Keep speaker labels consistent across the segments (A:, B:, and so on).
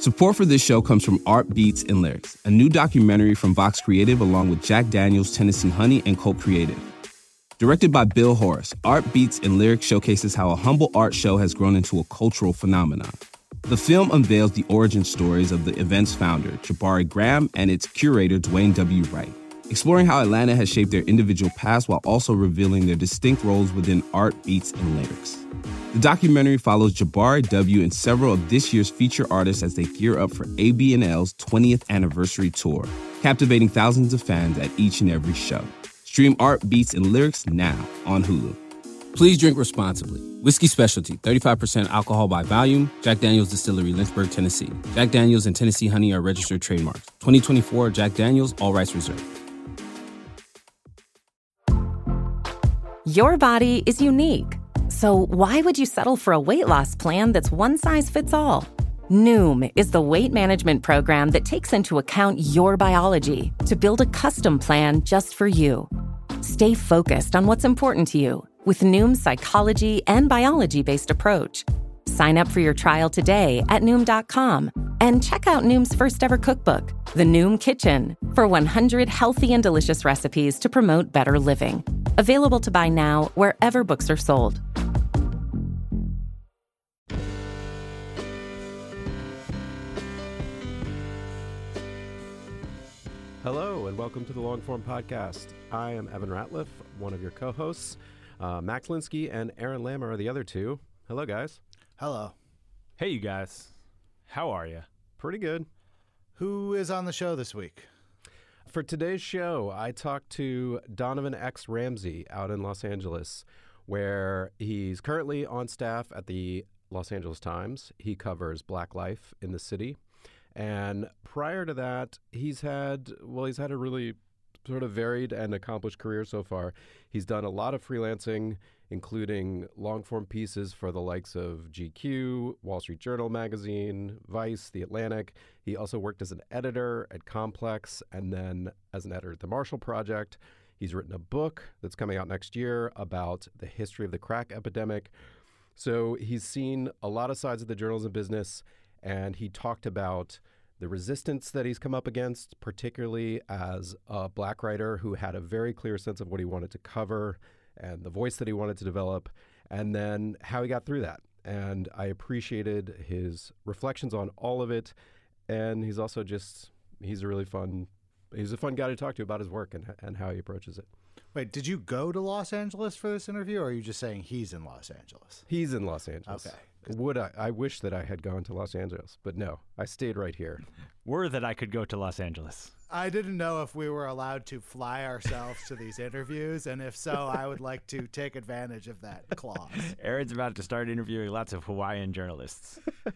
A: Support for this show comes from Art Beats and Lyrics, a new documentary from Vox Creative along with Jack Daniels, Tennessee Honey, and Cult Creative. Directed by Bill Horace, Art Beats and Lyrics showcases how a humble art show has grown into a cultural phenomenon. The film unveils the origin stories of the event's founder, Jabari Graham, and its curator, Dwayne W. Wright, exploring how Atlanta has shaped their individual past while also revealing their distinct roles within Art Beats and Lyrics. The documentary follows Jabari W. and several of this year's feature artists as they gear up for AB&L's 20th anniversary tour, captivating thousands of fans at each and every show. Stream Art Beats and Lyrics now on Hulu. Please drink responsibly. Whiskey Specialty, 35% alcohol by volume. Jack Daniels Distillery, Lynchburg, Tennessee. Jack Daniels and Tennessee Honey are registered trademarks. 2024 Jack Daniels, all rights reserved.
B: Your body is unique. So why would you settle for a weight loss plan that's one size fits all? Noom is the weight management program that takes into account your biology to build a custom plan just for you. Stay focused on what's important to you with Noom's psychology and biology-based approach. Sign up for your trial today at Noom.com and check out Noom's first ever cookbook, The Noom Kitchen, for 100 healthy and delicious recipes to promote better living. Available to buy now wherever books are sold.
C: Hello, and welcome to the Longform Podcast. I am Evan Ratliff, one of your co-hosts. Max Linsky and Aaron Lammer are the other two. Hello, guys.
D: Hello.
E: Hey, you guys. How are you?
C: Pretty good.
D: Who is on the show this week?
C: For today's show, I talked to Donovan X. Ramsey out in Los Angeles, where he's currently on staff at the Los Angeles Times. He covers Black life in the city. And prior to that, he's had a really sort of varied and accomplished career so far. He's done a lot of freelancing, including long-form pieces for the likes of GQ, Wall Street Journal magazine, Vice, The Atlantic. He also worked as an editor at Complex and then as an editor at The Marshall Project. He's written a book that's coming out next year about the history of the crack epidemic. So he's seen a lot of sides of the journalism business, and he talked about the resistance that he's come up against, particularly as a Black writer who had a very clear sense of what he wanted to cover and the voice that he wanted to develop, and then how he got through that. And I appreciated his reflections on all of it. And he's also he's a fun guy to talk to about his work and how he approaches it.
D: Wait, did you go to Los Angeles for this interview, or are you just saying he's in Los Angeles?
C: He's in Los Angeles.
D: Okay.
C: I wish that I had gone to Los Angeles, but no, I stayed right here.
E: Were that I could go to Los Angeles.
D: I didn't know if we were allowed to fly ourselves to these interviews, and if so, I would like to take advantage of that clause.
E: Aaron's about to start interviewing lots of Hawaiian journalists.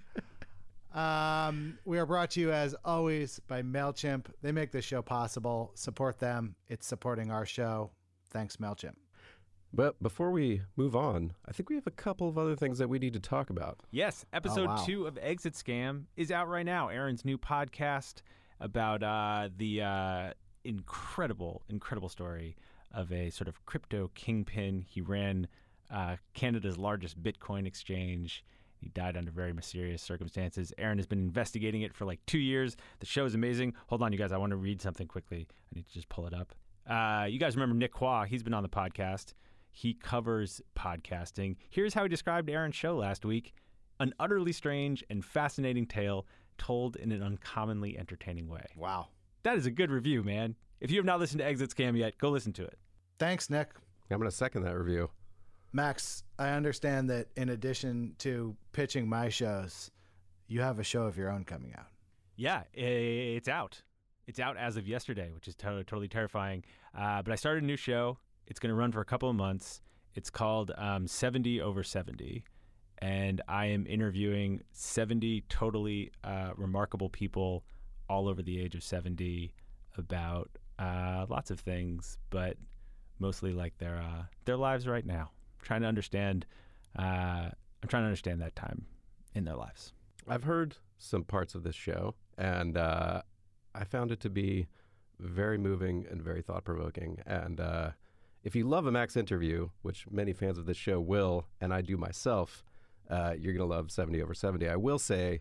D: We are brought to you, as always, by MailChimp. They make this show possible. Support them. It's supporting our show. Thanks, MailChimp.
C: But before we move on, I think we have a couple of other things that we need to talk about.
E: Yes, episode 2 of Exit Scam is out right now. Aaron's new podcast about the incredible story of a sort of crypto kingpin. He ran Canada's largest Bitcoin exchange. He died under very mysterious circumstances. Aaron has been investigating it for like 2 years. The show is amazing. Hold on, you guys. I want to read something quickly. I need to just pull it up. You guys remember Nick Quah. He's been on the podcast. He covers podcasting. Here's how he described Aaron's show last week. An utterly strange and fascinating tale told in an uncommonly entertaining way.
D: Wow.
E: That is a good review, man. If you have not listened to Exit Scam yet, go listen to it.
D: Thanks, Nick.
C: I'm going to second that review.
D: Max, I understand that in addition to pitching my shows, you have a show of your own coming out.
E: Yeah, it's out. It's out as of yesterday, which is totally terrifying. But I started a new show. It's going to run for a couple of months. It's called 70 over 70. And I am interviewing 70 totally remarkable people all over the age of 70 about lots of things, but mostly like their lives right now. I'm trying to understand that time in their lives.
C: I've heard some parts of this show, and I found it to be very moving and very thought-provoking. And if you love a Max interview, which many fans of this show will, and I do myself, you're going to love 70 over 70. I will say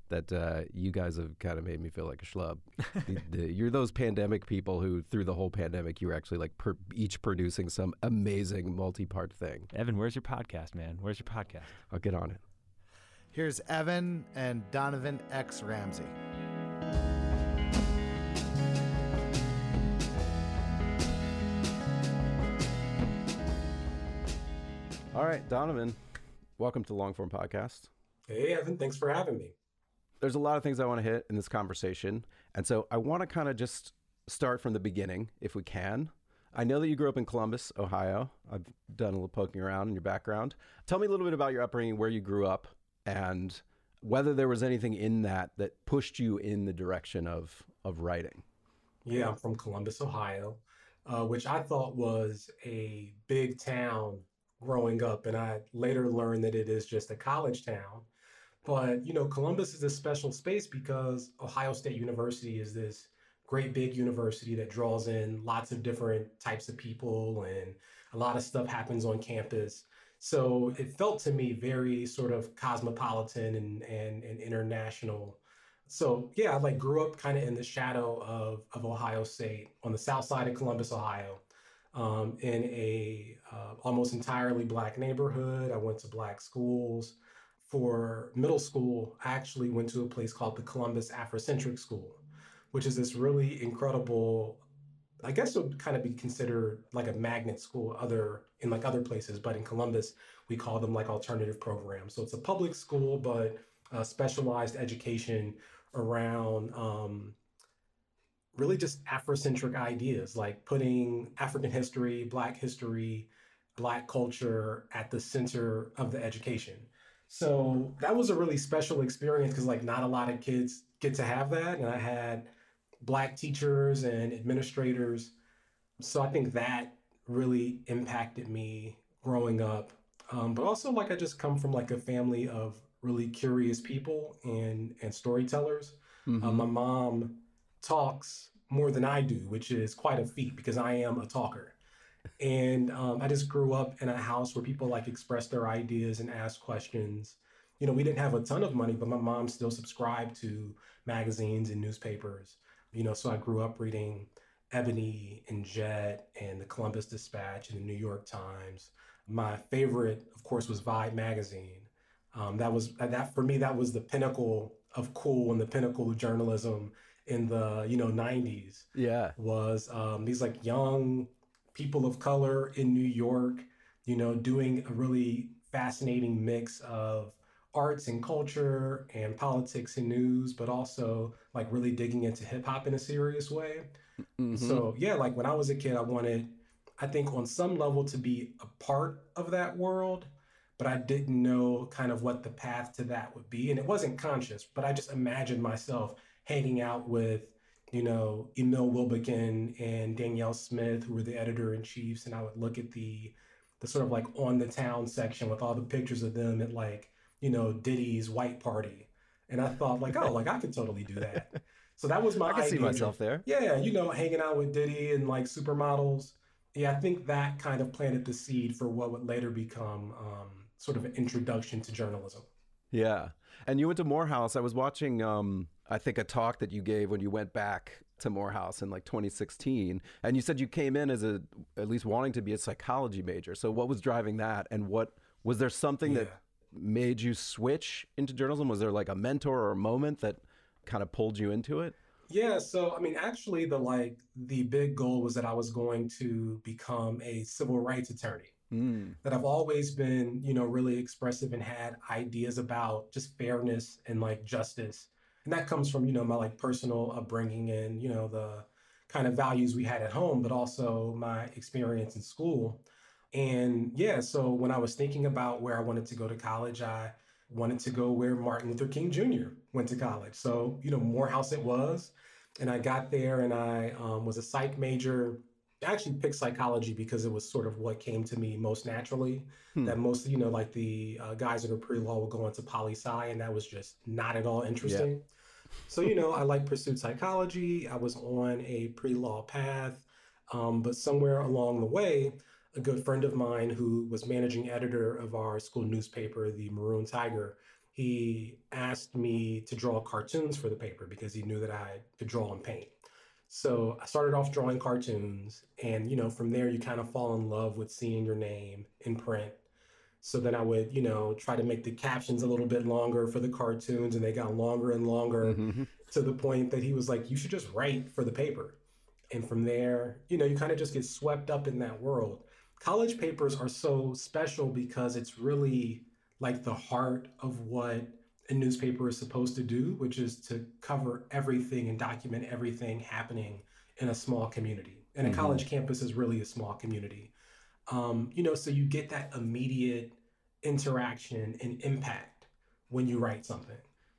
C: that you guys have kind of made me feel like a schlub. You're those pandemic people who, through the whole pandemic, you were actually like each producing some amazing multi-part thing.
E: Evan, where's your podcast, man? Where's your podcast?
C: I'll get on it.
D: Here's Evan and Donovan X. Ramsey.
C: All right, Donovan, welcome to Longform Podcast.
F: Hey, Evan, thanks for having me.
C: There's a lot of things I want to hit in this conversation. And so I want to kind of just start from the beginning, if we can. I know that you grew up in Columbus, Ohio. I've done a little poking around in your background. Tell me a little bit about your upbringing, where you grew up, and whether there was anything in that pushed you in the direction of writing.
F: Yeah, I'm from Columbus, Ohio, which I thought was a big town growing up. And I later learned that it is just a college town. But, Columbus is a special space because Ohio State University is this great big university that draws in lots of different types of people, and a lot of stuff happens on campus. So it felt to me very sort of cosmopolitan and international. So yeah, I grew up kind of in the shadow of Ohio State on the south side of Columbus, Ohio, in a almost entirely Black neighborhood. I went to Black schools. For middle school, I actually went to a place called the Columbus Afrocentric School, which is this really incredible, I guess it would kind of be considered like a magnet school in other places, but in Columbus, we call them like alternative programs. So it's a public school, but specialized education around really just Afrocentric ideas, like putting African history, Black culture at the center of the education. So that was a really special experience because not a lot of kids get to have that. And I had Black teachers and administrators. So I think that really impacted me growing up. But also I just come from a family of really curious people and storytellers. Mm-hmm. My mom talks more than I do, which is quite a feat because I am a talker. And I just grew up in a house where people express their ideas and ask questions. We didn't have a ton of money, but my mom still subscribed to magazines and newspapers. So I grew up reading Ebony and Jet and the Columbus Dispatch and the New York Times. My favorite, of course, was Vibe magazine. That for me, that was the pinnacle of cool and the pinnacle of journalism in the 90s.
C: Yeah,
F: was these young people of color in New York, doing a really fascinating mix of arts and culture and politics and news, but also really digging into hip hop in a serious way. Mm-hmm. So yeah, when I was a kid, I wanted, I think on some level to be a part of that world, but I didn't know kind of what the path to that would be. And it wasn't conscious, but I just imagined myself hanging out with Emil Wilbekin and Danielle Smith, who were the editor-in-chiefs, and I would look at the sort of on the town section with all the pictures of them at Diddy's white party. And I thought I could totally do that. So that was my idea.
C: I can see myself there.
F: Yeah, hanging out with Diddy and supermodels. Yeah, I think that kind of planted the seed for what would later become sort of an introduction to journalism.
C: Yeah. And you went to Morehouse. I was watching, I think, a talk that you gave when you went back to Morehouse in 2016. And you said you came in as at least wanting to be a psychology major. So what was driving that? And was there something that made you switch into journalism? Was there a mentor or a moment that kind of pulled you into it?
F: Yeah. So, actually the big goal was that I was going to become a civil rights attorney. That I've always been, really expressive and had ideas about just fairness and justice. And that comes from, my personal upbringing and, the kind of values we had at home, but also my experience in school. And yeah, so when I was thinking about where I wanted to go to college, I wanted to go where Martin Luther King Jr. went to college. So, Morehouse it was. And I got there and I was a psych major. I actually picked psychology because it was sort of what came to me most naturally. That most, the guys that are pre-law would go into poli-sci, and that was just not at all interesting. Yeah. So, I pursued psychology. I was on a pre-law path, but somewhere along the way, a good friend of mine who was managing editor of our school newspaper, the Maroon Tiger, he asked me to draw cartoons for the paper because he knew that I could draw and paint. So I started off drawing cartoons, and, you know, from there you kind of fall in love with seeing your name in print. So then I would, you know, try to make the captions a little bit longer for the cartoons, and they got longer and longer to the point that he was like, you should just write for the paper. And from there, you know, you kind of just get swept up in that world. College papers are so special because it's really like the heart of what a newspaper is supposed to do, which is to cover everything and document everything happening in a small community. And a college campus is really a small community. You know, so you get that immediate interaction and impact when you write something.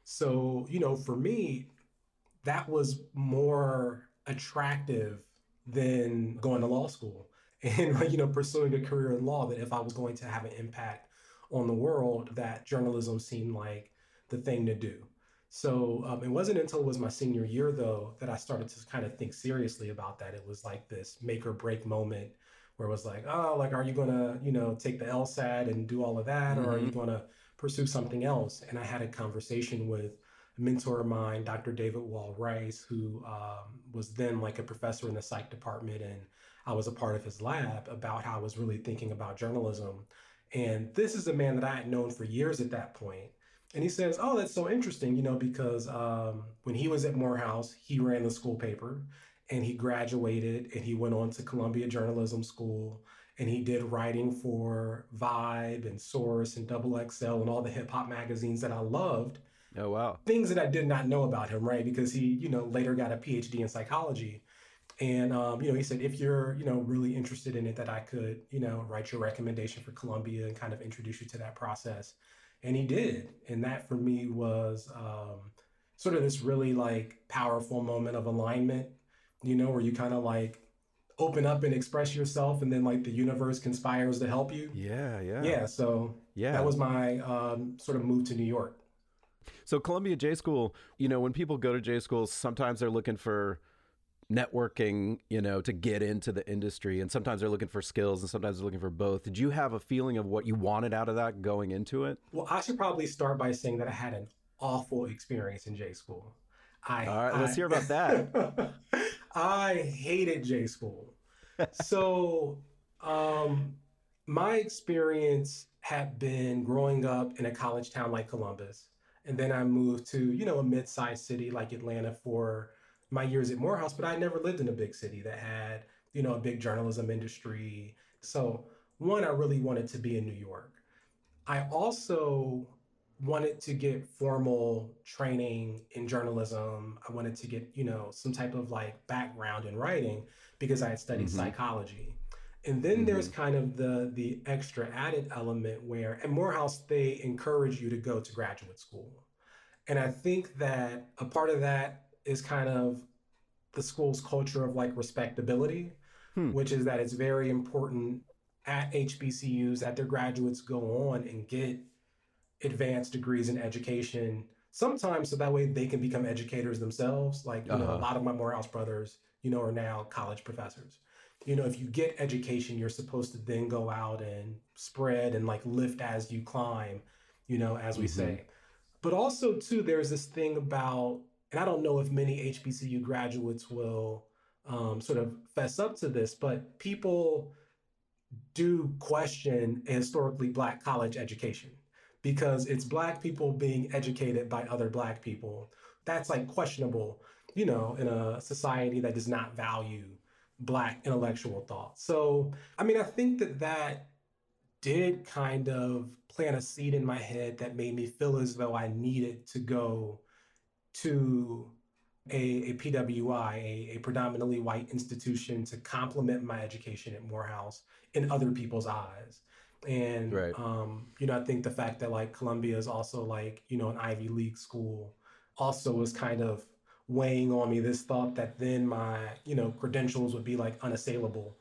F: So, you know, for me, that was more attractive than going to law school and, you know, pursuing a career in law, that if I was going to have an impact on the world, that journalism seemed like the thing to do. So it wasn't until it was my senior year, though, that I started to kind of think seriously about that. It was like this make or break moment where it was like, oh, like, are you going to, you know, take the LSAT and do all of that? Or are you going to pursue something else? And I had a conversation with a mentor of mine, Dr. David Wall Rice, who was then like a professor in the psych department. And I was a part of his lab, about how I was really thinking about journalism. And this is a man that I had known for years at that point. And he says, oh, that's so interesting, you know, because when he was at Morehouse, he ran the school paper, and he graduated and he went on to Columbia Journalism School, and he did writing for Vibe and Source and Double XL and all the hip hop magazines that I loved.
C: Oh, wow.
F: Things that I did not know about him, right? Because he, you know, later got a PhD in psychology. And, you know, he said, if you're, you know, really interested in it, that I could, you know, write your recommendation for Columbia and kind of introduce you to that process. And he did. And that for me was sort of this really like powerful moment of alignment, you know, where you kind of like open up and express yourself, and then like the universe conspires to help you. Yeah. So that was my sort of move to New York.
C: So Columbia J School, you know, when people go to J School, sometimes they're looking for networking, you know, to get into the industry, and sometimes they're looking for skills, and sometimes they're looking for both. Did you have a feeling of what you wanted out of that going into it?
F: Well, I should probably start by saying that I had an awful experience in J School.
C: All right, let's hear about that.
F: I hated J School. So my experience had been growing up in a college town like Columbus. And then I moved to, you know, a mid-sized city like Atlanta for my years at Morehouse, but I never lived in a big city that had, you know, a big journalism industry. So one, I really wanted to be in New York. I also wanted to get formal training in journalism. I wanted to get, you know, some type of like background in writing because I had studied psychology. And then there's kind of the extra added element where at Morehouse, they encourage you to go to graduate school. And I think that a part of that is kind of the school's culture of like respectability, which is that it's very important at HBCUs that their graduates go on and get advanced degrees in education, sometimes so that way they can become educators themselves. Like, you know, a lot of my Morehouse brothers, you know, are now college professors. You know, if you get education, you're supposed to then go out and spread and like lift as you climb, you know, as we say. But also, too, there's this thing about, and I don't know if many HBCU graduates will sort of fess up to this, but people do question a historically Black college education because it's Black people being educated by other Black people. That's like questionable, you know, in a society that does not value Black intellectual thought. So, I mean, I think that did kind of plant a seed in my head that made me feel as though I needed to go to a PWI, a predominantly white institution, to complement my education at Morehouse in other people's eyes. And, you know, I think the fact that like Columbia is also like, you know, an Ivy League school also was kind of weighing on me this thought that then my, you know, credentials would be like unassailable.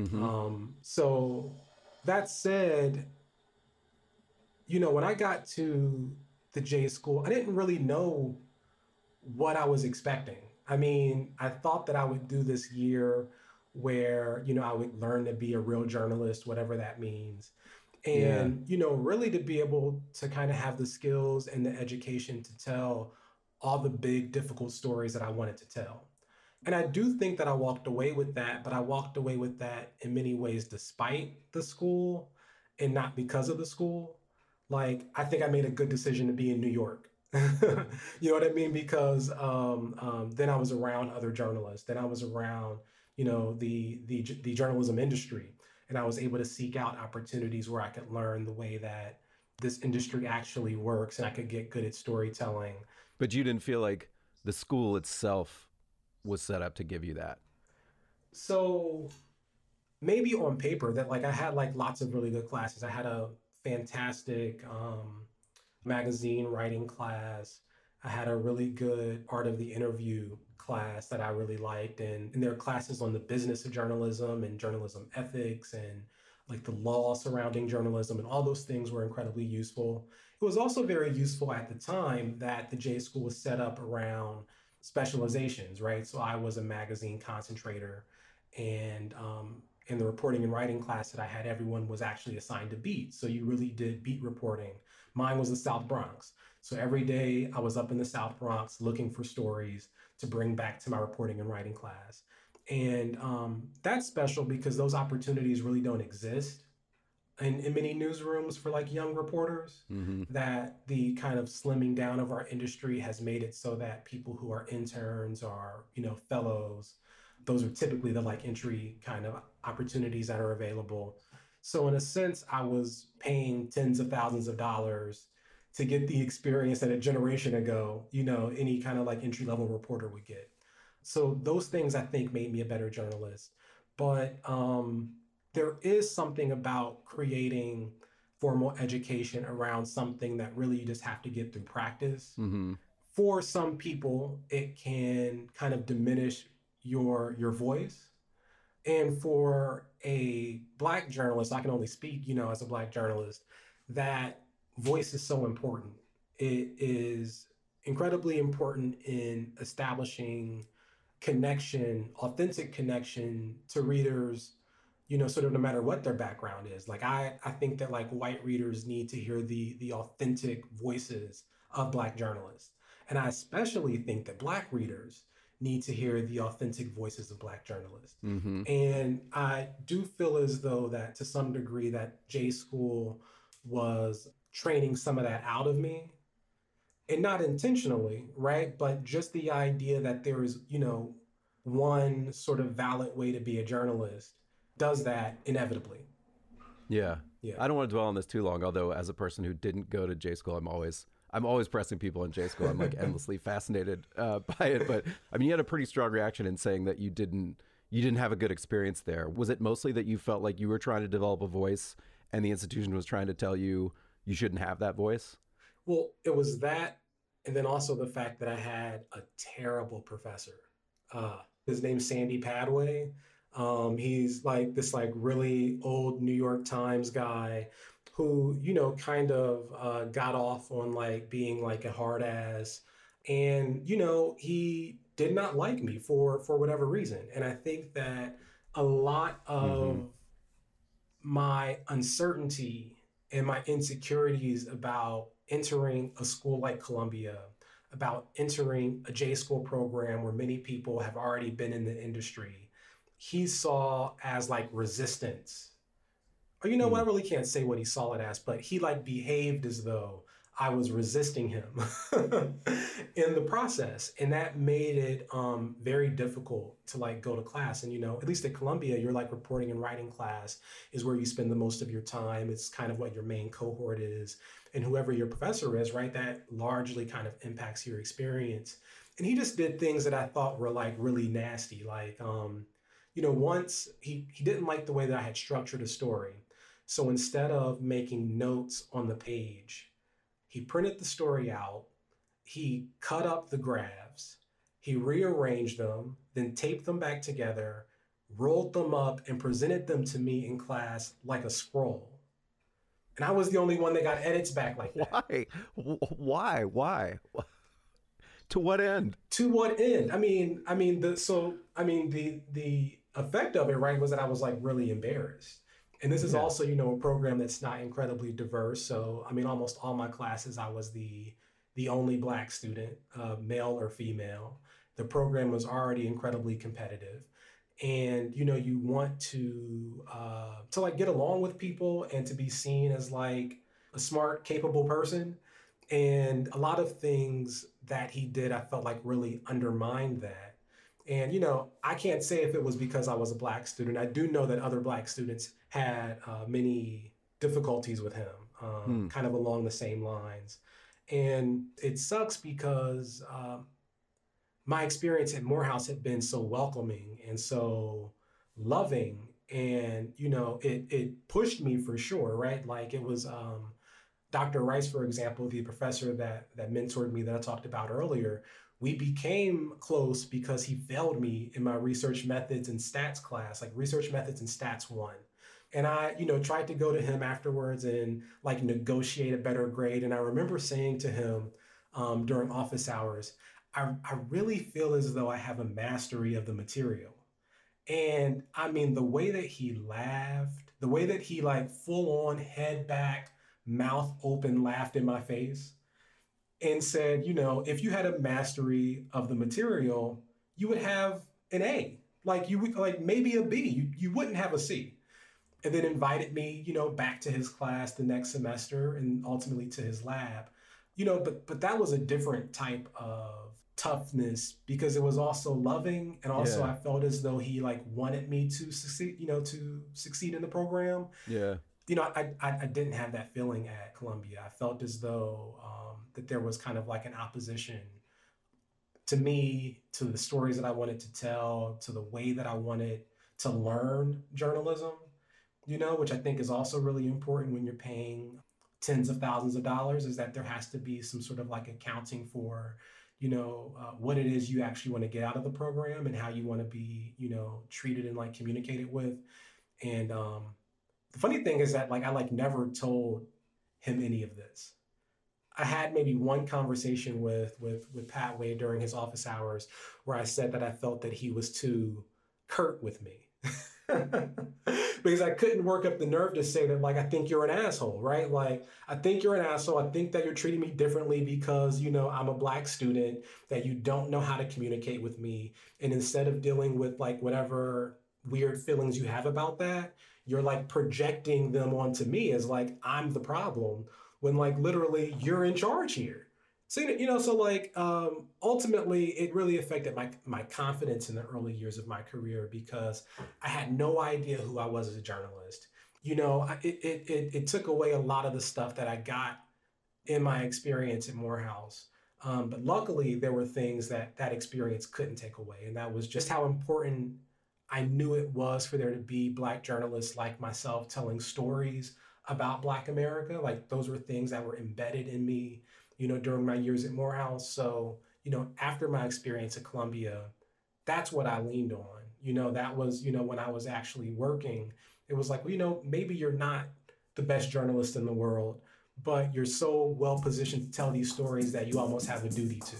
F: So that said, you know, when I got to the J School, I didn't really know what I was expecting. I mean, I thought that I would do this year where, you know, I would learn to be a real journalist, whatever that means. And, really to be able to kind of have the skills and the education to tell all the big, difficult stories that I wanted to tell. And I do think that I walked away with that, but I walked away with that in many ways despite the school and not because of the school. Like, I think I made a good decision to be in New York. You know what I mean? Because then I was around other journalists. Then I was around, the journalism industry. And I was able to seek out opportunities where I could learn the way that this industry actually works and I could get good at storytelling.
C: But you didn't feel like the school itself was set up to give you that?
F: So maybe on paper that like I had like lots of really good classes. I had a fantastic magazine writing class. I had a really good art of the interview class that I really liked. And there are classes on the business of journalism and journalism ethics and like the law surrounding journalism, and all those things were incredibly useful. It was also very useful at the time that the J School was set up around specializations, right? So I was a magazine concentrator, and in the reporting and writing class that I had, everyone was actually assigned a beat. So you really did beat reporting. Mine was the South Bronx. So every day I was up in the South Bronx looking for stories to bring back to my reporting and writing class. And that's special because those opportunities really don't exist in many newsrooms for like young reporters. That the kind of slimming down of our industry has made it so that people who are interns or, fellows, those are typically the like entry kind of opportunities that are available. So in a sense, I was paying tens of thousands of dollars to get the experience that a generation ago, any kind of like entry level reporter would get. So those things I think made me a better journalist. But there is something about creating formal education around something that really you just have to get through practice. For some people, it can kind of diminish your voice. And for a Black journalist, I can only speak, as a Black journalist, that voice is so important. It is incredibly important in establishing connection, authentic connection to readers, sort of no matter what their background is. Like I think that like white readers need to hear the authentic voices of Black journalists. And I especially think that Black readers need to hear the authentic voices of Black journalists. And I do feel as though that to some degree that J School was training some of that out of me, and not intentionally, right? But just the idea that there is, one sort of valid way to be a journalist does that inevitably.
C: Yeah. I don't want to dwell on this too long, although as a person who didn't go to J School, I'm always pressing people in J School. I'm like endlessly fascinated by it. But I mean, you had a pretty strong reaction in saying that you didn't have a good experience there. Was it mostly that you felt like you were trying to develop a voice and the institution was trying to tell you you shouldn't have that voice?
F: Well, it was that, and then also the fact that I had a terrible professor. His name's Sandy Padway. He's like this like really old New York Times guy who, kind of got off on like being like a hard ass. And, he did not like me for whatever reason. And I think that a lot of my uncertainty and my insecurities about entering a school like Columbia, about entering a J School program where many people have already been in the industry, he saw as like resistance. Or what, I really can't say what he saw it as, but he like behaved as though I was resisting him in the process. And that made it very difficult to like go to class. And, at least at Columbia, your like reporting and writing class is where you spend the most of your time. It's kind of what your main cohort is. And whoever your professor is, right, that largely kind of impacts your experience. And he just did things that I thought were like really nasty. Like, once he didn't like the way that I had structured a story. So instead of making notes on the page, he printed the story out, he cut up the graphs, he rearranged them, then taped them back together, rolled them up, and presented them to me in class like a scroll. And I was the only one that got edits back like that.
C: Why? To what end?
F: To what end? The effect of it, right, was that I was like really embarrassed. And this is also, a program that's not incredibly diverse. So, I mean, almost all my classes, I was the only Black student, male or female. The program was already incredibly competitive. And, you want to like get along with people and to be seen as like a smart, capable person. And a lot of things that he did, I felt like really undermined that. And, I can't say if it was because I was a Black student. I do know that other Black students had many difficulties with him, kind of along the same lines. And it sucks because my experience at Morehouse had been so welcoming and so loving. And, it pushed me for sure, right? Like it was Dr. Rice, for example, the professor that mentored me that I talked about earlier. We became close because he failed me in my research methods and stats class, like research methods and stats 1. And I, tried to go to him afterwards and like negotiate a better grade. And I remember saying to him during office hours, I really feel as though I have a mastery of the material. And I mean, the way that he laughed, the way that he like full on head back, mouth open, laughed in my face and said, if you had a mastery of the material, you would have an A, like you would like maybe a B, you wouldn't have a C. And then invited me, back to his class the next semester and ultimately to his lab, but that was a different type of toughness because it was also loving. And also I felt as though he like wanted me to succeed, to succeed in the program.
C: Yeah.
F: I didn't have that feeling at Columbia. I felt as though that there was kind of like an opposition to me, to the stories that I wanted to tell, to the way that I wanted to learn journalism, which I think is also really important when you're paying tens of thousands of dollars, is that there has to be some sort of like accounting for, what it is you actually want to get out of the program and how you want to be, treated and like communicated with. And the funny thing is that like I like never told him any of this. I had maybe one conversation with Pat Wade during his office hours where I said that I felt that he was too curt with me. Because I couldn't work up the nerve to say that, like, I think you're an asshole, right? Like, I think you're an asshole. I think that you're treating me differently because, I'm a Black student, that you don't know how to communicate with me. And instead of dealing with like whatever weird feelings you have about that, you're like projecting them onto me as like, I'm the problem when like literally you're in charge here. So, so like ultimately it really affected my confidence in the early years of my career because I had no idea who I was as a journalist. It took away a lot of the stuff that I got in my experience at Morehouse. But luckily there were things that experience couldn't take away. And that was just how important I knew it was for there to be Black journalists like myself telling stories about Black America. Like those were things that were embedded in me, during my years at Morehouse. So, after my experience at Columbia, that's what I leaned on. That was, when I was actually working, it was like, well, maybe you're not the best journalist in the world, but you're so well positioned to tell these stories that you almost have a duty to.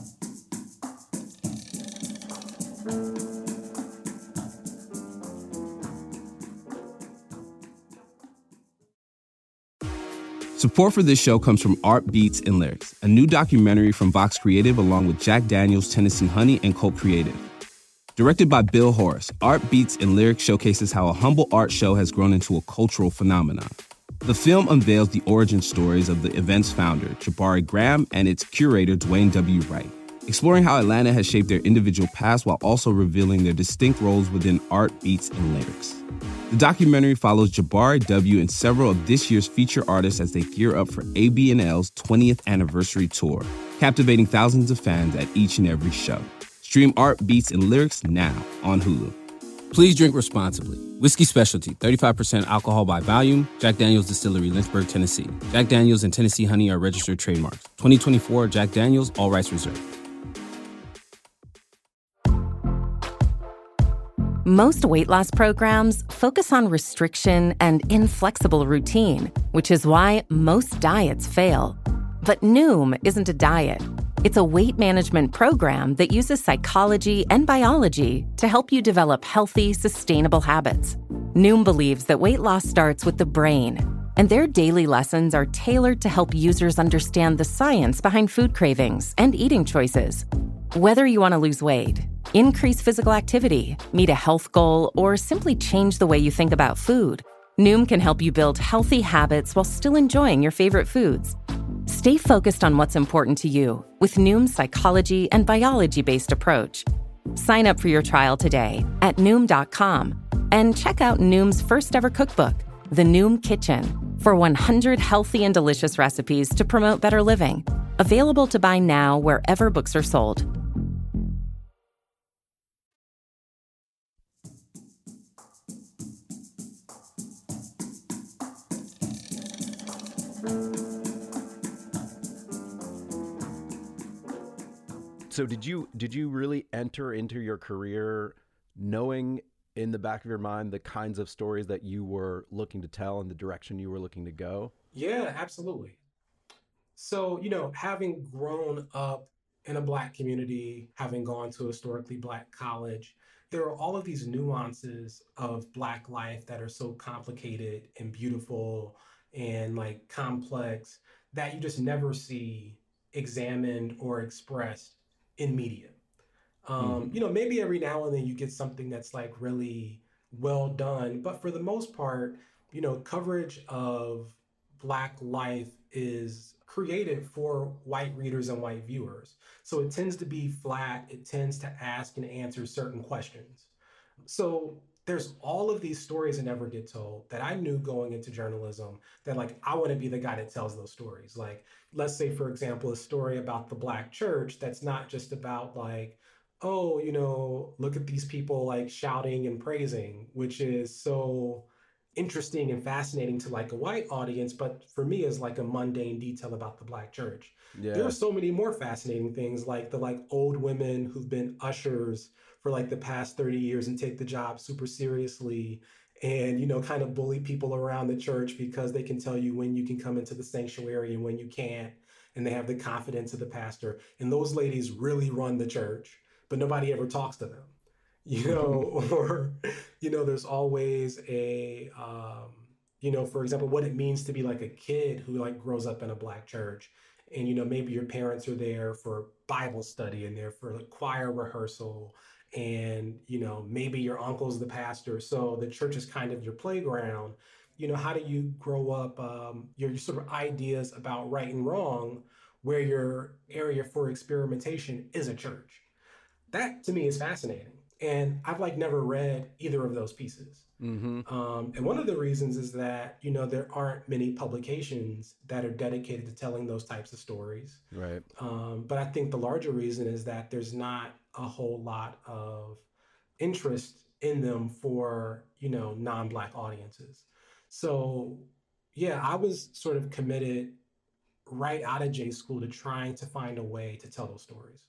A: Support for this show comes from Art Beats and Lyrics, a new documentary from Vox Creative along with Jack Daniels, Tennessee Honey, and Colt Creative. Directed by Bill Horace, Art Beats and Lyrics showcases how a humble art show has grown into a cultural phenomenon. The film unveils the origin stories of the event's founder, Jabari Graham, and its curator, Dwayne W. Wright, exploring how Atlanta has shaped their individual paths while also revealing their distinct roles within Art Beats and Lyrics. The documentary follows Jabari W. and several of this year's feature artists as they gear up for AB&L's 20th anniversary tour, captivating thousands of fans at each and every show. Stream Art Beats and Lyrics now on Hulu. Please drink responsibly. Whiskey Specialty, 35% alcohol by volume. Jack Daniel's Distillery, Lynchburg, Tennessee. Jack Daniel's and Tennessee Honey are registered trademarks. 2024 Jack Daniel's, all rights reserved.
B: Most weight loss programs focus on restriction and inflexible routine, which is why most diets fail. But Noom isn't a diet. It's a weight management program that uses psychology and biology to help you develop healthy, sustainable habits. Noom believes that weight loss starts with the brain, and their daily lessons are tailored to help users understand the science behind food cravings and eating choices. Whether you want to lose weight, increase physical activity, meet a health goal, or simply change the way you think about food, Noom can help you build healthy habits while still enjoying your favorite foods. Stay focused on what's important to you with Noom's psychology and biology-based approach. Sign up for your trial today at Noom.com and check out Noom's first ever cookbook, The Noom Kitchen, for 100 healthy and delicious recipes to promote better living. Available to buy now wherever books are sold.
C: So did you really enter into your career knowing in the back of your mind the kinds of stories that you were looking to tell and the direction you were looking to go?
F: Yeah, absolutely. So, having grown up in a Black community, having gone to a historically Black college, there are all of these nuances of Black life that are so complicated and beautiful and like complex that you just never see examined or expressed in media. Maybe every now and then you get something that's like really well done, but for the most part, coverage of Black life is created for white readers and white viewers. So it tends to be flat, it tends to ask and answer certain questions. So there's all of these stories that never get told that I knew going into journalism that like I want to be the guy that tells those stories. Like, let's say, for example, a story about the Black church that's not just about like, oh, look at these people like shouting and praising, which is so interesting and fascinating to like a white audience, but for me is like a mundane detail about the Black church. There
C: Yeah.
F: are so many more fascinating things like the like old women who've been ushers for like the past 30 years and take the job super seriously and kind of bully people around the church because they can tell you when you can come into the sanctuary and when you can't, and they have the confidence of the pastor, and those ladies really run the church, but nobody ever talks to them. Or there's always a for example, what it means to be like a kid who like grows up in a Black church, and maybe your parents are there for Bible study and they're for like choir rehearsal, and maybe your uncle's the pastor, so the church is kind of your playground. How do you grow up your sort of ideas about right and wrong where your area for experimentation is a church? That to me is fascinating. And I've like never read either of those pieces.
C: Mm-hmm.
F: And one of the reasons is that, there aren't many publications that are dedicated to telling those types of stories.
C: Right.
F: But I think the larger reason is that there's not a whole lot of interest in them for, non-Black audiences. So, yeah, I was sort of committed right out of J school to trying to find a way to tell those stories.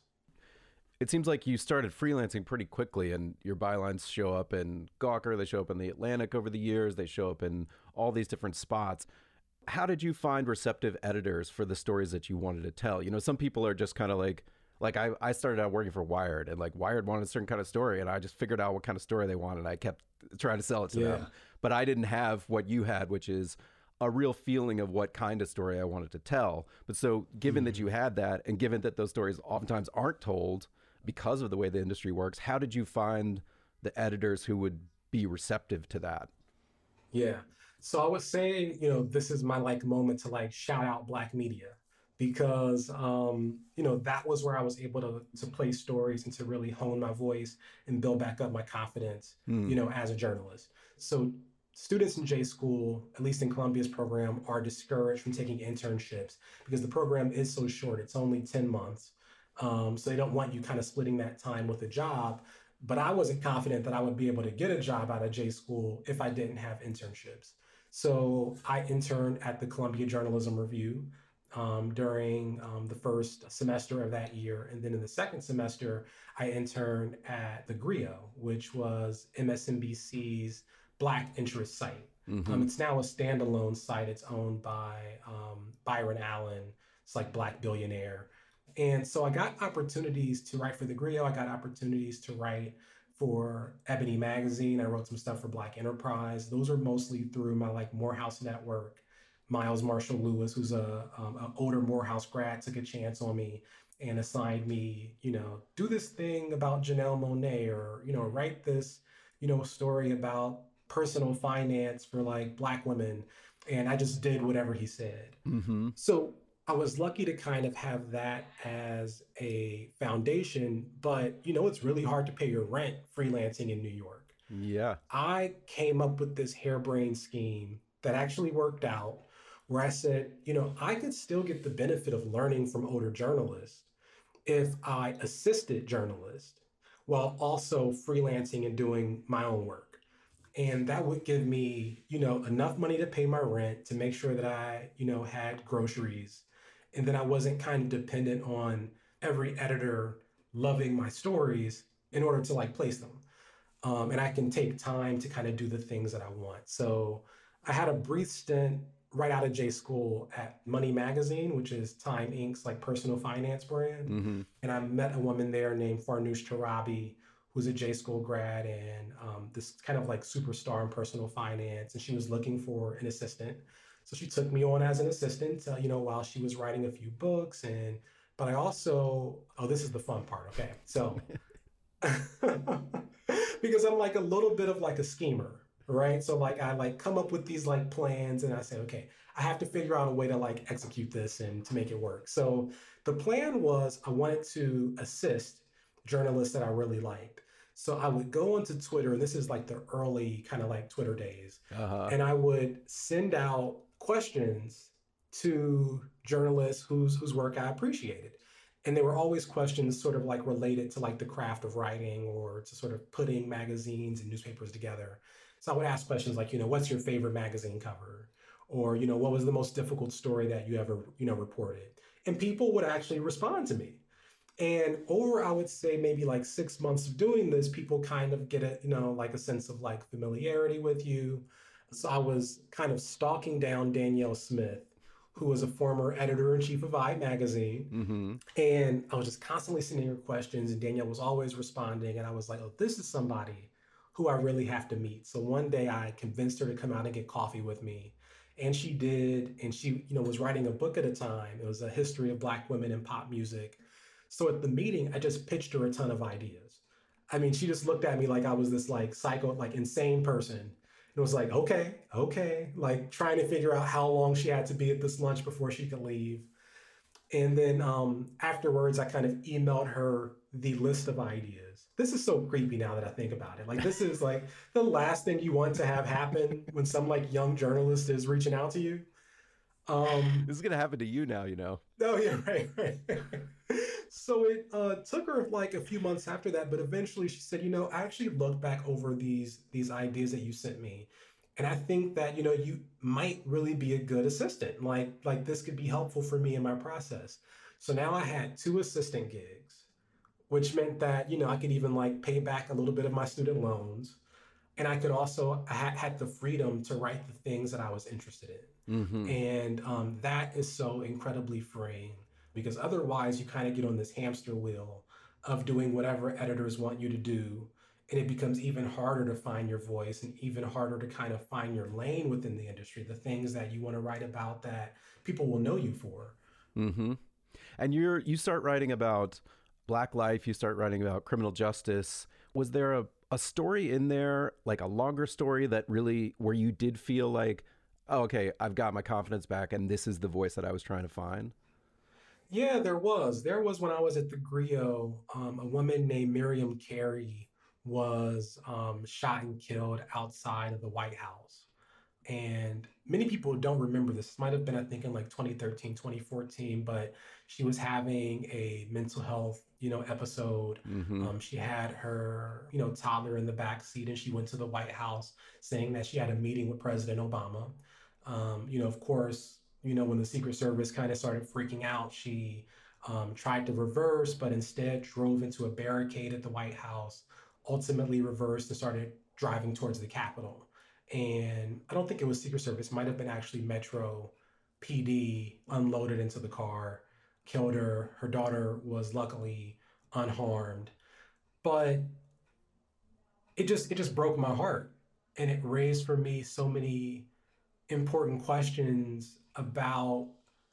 C: It seems like you started freelancing pretty quickly, and your bylines show up in Gawker, they show up in the Atlantic over the years, they show up in all these different spots. How did you find receptive editors for the stories that you wanted to tell? Some people are just kind of like I started out working for Wired, and like Wired wanted a certain kind of story, and I just figured out what kind of story they wanted. I kept trying to sell it to them, but I didn't have what you had, which is a real feeling of what kind of story I wanted to tell. But so given that you had that, and given that those stories oftentimes aren't told because of the way the industry works, how did you find the editors who would be receptive to that?
F: Yeah. So I was saying, this is my like moment to like shout out Black media because, that was where I was able to play stories and to really hone my voice and build back up my confidence, as a journalist. So students in J school, at least in Columbia's program, are discouraged from taking internships because the program is so short. It's only 10 months. So they don't want you kind of splitting that time with a job. But I wasn't confident that I would be able to get a job out of J school if I didn't have internships. So I interned at the Columbia Journalism Review during the first semester of that year. And then in the second semester, I interned at the GRIO, which was MSNBC's Black interest site.
C: Mm-hmm.
F: It's now a standalone site. It's owned by Byron Allen. It's like Black billionaire. And so I got opportunities to write for the GRIO. I got opportunities to write for Ebony Magazine. I wrote some stuff for Black Enterprise. Those are mostly through my like Morehouse network. Miles Marshall Lewis, who's an older Morehouse grad, took a chance on me and assigned me, do this thing about Janelle Monáe, or, write this, story about personal finance for like Black women. And I just did whatever he said.
C: Mm-hmm.
F: So I was lucky to kind of have that as a foundation, but it's really hard to pay your rent freelancing in New York.
C: Yeah.
F: I came up with this harebrained scheme that actually worked out, where I said, I could still get the benefit of learning from older journalists if I assisted journalists while also freelancing and doing my own work. And that would give me, enough money to pay my rent, to make sure that I, had groceries, and then I wasn't kind of dependent on every editor loving my stories in order to like place them. And I can take time to kind of do the things that I want. So I had a brief stint right out of J School at Money Magazine, which is Time Inc.'s like personal finance brand.
C: Mm-hmm.
F: And I met a woman there named Farnoosh Torabi, who's a J School grad and this kind of like superstar in personal finance. And she was looking for an assistant. So she took me on as an assistant, while she was writing a few books. But I also, this is the fun part. Okay. So, because I'm like a little bit of like a schemer, right? So like, I like come up with these like plans and I say, okay, I have to figure out a way to like execute this and to make it work. So the plan was I wanted to assist journalists that I really liked. So I would go onto Twitter, and this is like the early kind of like Twitter days. And I would send out questions to journalists whose work I appreciated. And they were always questions sort of like related to like the craft of writing or to sort of putting magazines and newspapers together. So I would ask questions like, what's your favorite magazine cover? Or, what was the most difficult story that you ever, reported? And people would actually respond to me. And over, I would say maybe like 6 months of doing this, people kind of get a, like a sense of like familiarity with you. So I was kind of stalking down Danielle Smith, who was a former editor-in-chief of I Magazine.
C: Mm-hmm.
F: And I was just constantly sending her questions, and Danielle was always responding. And I was like, oh, this is somebody who I really have to meet. So one day I convinced her to come out and get coffee with me. And she did. And she, was writing a book at a time. It was a history of Black women in pop music. So at the meeting, I just pitched her a ton of ideas. I mean, she just looked at me like I was this like psycho, like insane person. And was like, okay, like trying to figure out how long she had to be at this lunch before she could leave. And then afterwards, I kind of emailed her the list of ideas. This is so creepy now that I think about it. Like, this is like the last thing you want to have happen when some like young journalist is reaching out to you.
C: This is going to happen to you now,
F: Oh, yeah, right. So it took her like a few months after that, but eventually she said, I actually looked back over these ideas that you sent me. And I think that, you might really be a good assistant. Like this could be helpful for me in my process. So now I had 2 assistant gigs, which meant that, I could even like pay back a little bit of my student loans. And I could also, I had the freedom to write the things that I was interested in.
C: Mm-hmm.
F: And that is so incredibly freeing, because otherwise you kind of get on this hamster wheel of doing whatever editors want you to do. And it becomes even harder to find your voice and even harder to kind of find your lane within the industry, the things that you want to write about that people will know you for.
C: Mm-hmm. And you start writing about Black life, you start writing about criminal justice. Was there a story in there, like a longer story that really, where you did feel like, oh, okay, I've got my confidence back and this is the voice that I was trying to find?
F: Yeah, there was. There was when I was at the Grio, a woman named Miriam Carey was shot and killed outside of the White House. And many people don't remember this. This might have been, I think, in like 2013, 2014, but she was having a mental health, episode.
C: Mm-hmm.
F: She had her, toddler in the back seat, and she went to the White House saying that she had a meeting with President Obama. Of course, when the Secret Service kind of started freaking out, she tried to reverse, but instead drove into a barricade at the White House, ultimately reversed and started driving towards the Capitol. And I don't think it was Secret Service, it might have been actually Metro PD, unloaded into the car, killed her. Her daughter was luckily unharmed. But it just broke my heart. And it raised for me so many important questions about,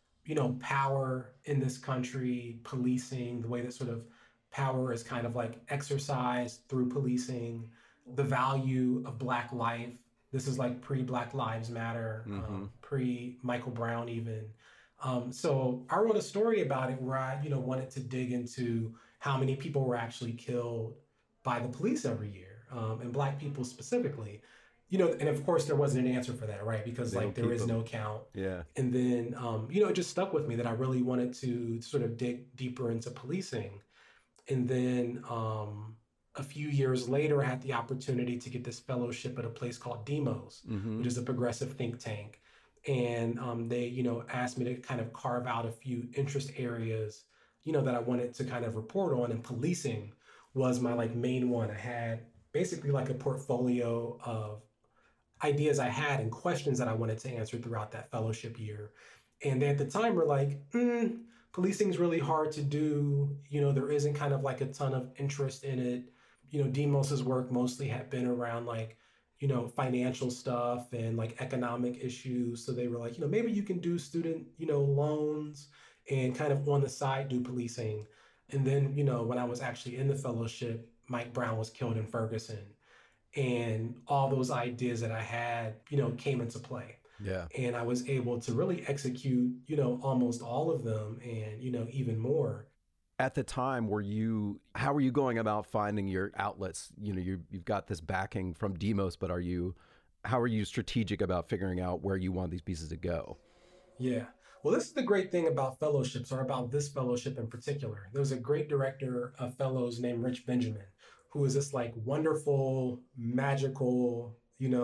F: power in this country, policing, the way that sort of power is kind of like exercised through policing, the value of Black life. This is like pre-Black Lives Matter, pre-Michael Brown even. So I wrote a story about it where I, wanted to dig into how many people were actually killed by the police every year, and Black people specifically. And of course there wasn't an answer for that, right? Because there is no count.
C: Yeah.
F: And then, it just stuck with me that I really wanted to sort of dig deeper into policing. And then a few years later, I had the opportunity to get this fellowship at a place called Demos, which is a progressive think tank. And they, asked me to kind of carve out a few interest areas, that I wanted to kind of report on. And policing was my main one. I had basically like a portfolio of ideas I had and questions that I wanted to answer throughout that fellowship year. And they at the time were like, policing is really hard to do. There isn't kind of like a ton of interest in it. Demos's work mostly had been around financial stuff and economic issues. So they were like, maybe you can do student, loans and kind of on the side do policing. And then, when I was actually in the fellowship, Mike Brown was killed in Ferguson. And all those ideas that I had, came into play.
C: Yeah.
F: And I was able to really execute, almost all of them and, even more.
C: At the time, how were you going about finding your outlets? You've got this backing from Demos, but how are you strategic about figuring out where you want these pieces to go?
F: Yeah. Well, this is the great thing about fellowships, or about this fellowship in particular. There was a great director of fellows named Rich Benjamin, who is this wonderful, magical,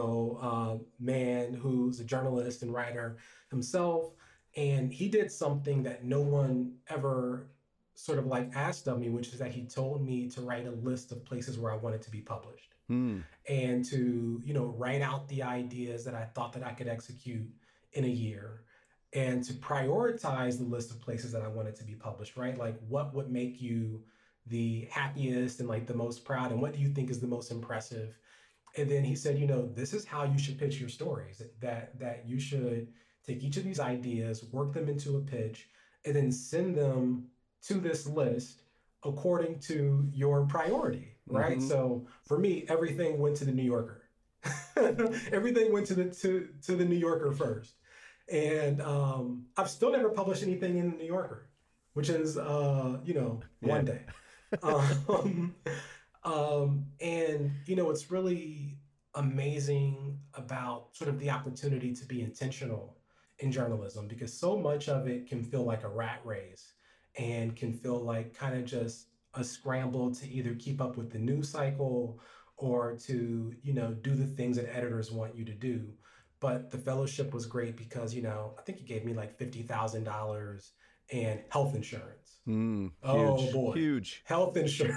F: man who's a journalist and writer himself. And he did something that no one ever sort of asked of me, which is that he told me to write a list of places where I wanted to be published and to, write out the ideas that I thought that I could execute in a year, and to prioritize the list of places that I wanted to be published, right? What would make you the happiest and the most proud, and what do you think is the most impressive? And then he said, this is how you should pitch your stories, that you should take each of these ideas, work them into a pitch, and then send them to this list according to your priority, right? So for me, everything went to the New Yorker. Everything went to the New Yorker first. And I've still never published anything in the New Yorker, which is, one day. And, it's really amazing about sort of the opportunity to be intentional in journalism, because so much of it can feel like a rat race and can feel like kind of just a scramble to either keep up with the news cycle or to, do the things that editors want you to do. But the fellowship was great because, I think he gave me $50,000 and health insurance.
C: Huge,
F: oh boy,
C: huge
F: health insurance.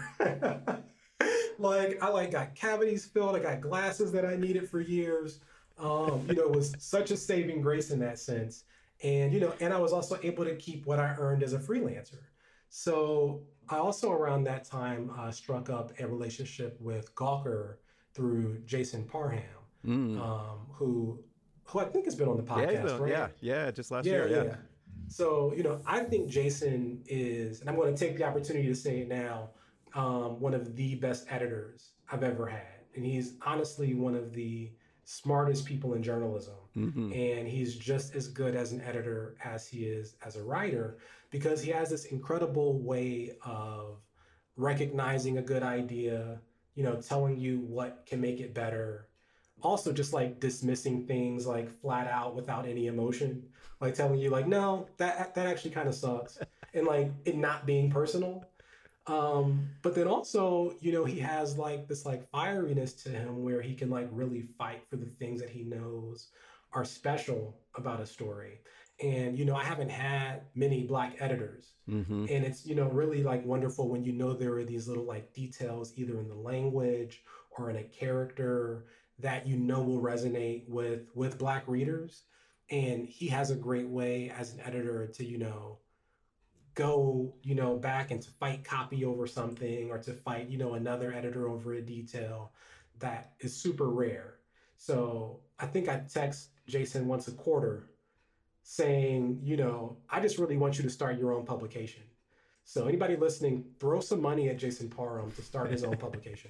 F: I got cavities filled. I got glasses that I needed for years. It was such a saving grace in that sense. And, and I was also able to keep what I earned as a freelancer. So I also around that time struck up a relationship with Gawker through Jason Parham, who I think has been on the podcast, right?
C: Yeah, just last year. Yeah.
F: So, I think Jason is, and I'm going to take the opportunity to say it now, one of the best editors I've ever had. And he's honestly one of the smartest people in journalism. And he's just as good as an editor as he is as a writer, because he has this incredible way of recognizing a good idea, telling you what can make it better. Also just dismissing things flat out without any emotion, telling you no, that actually kind of sucks. And it not being personal. But then also, he has this fieriness to him where he can really fight for the things that he knows are special about a story. And, I haven't had many Black editors. And it's, really wonderful when there are these little details either in the language or in a character that will resonate with Black readers. And he has a great way as an editor to, go, back and to fight copy over something, or to fight, another editor over a detail that is super rare. So I think I text Jason once a quarter saying, I just really want you to start your own publication. So anybody listening, throw some money at Jason Parham to start his own publication.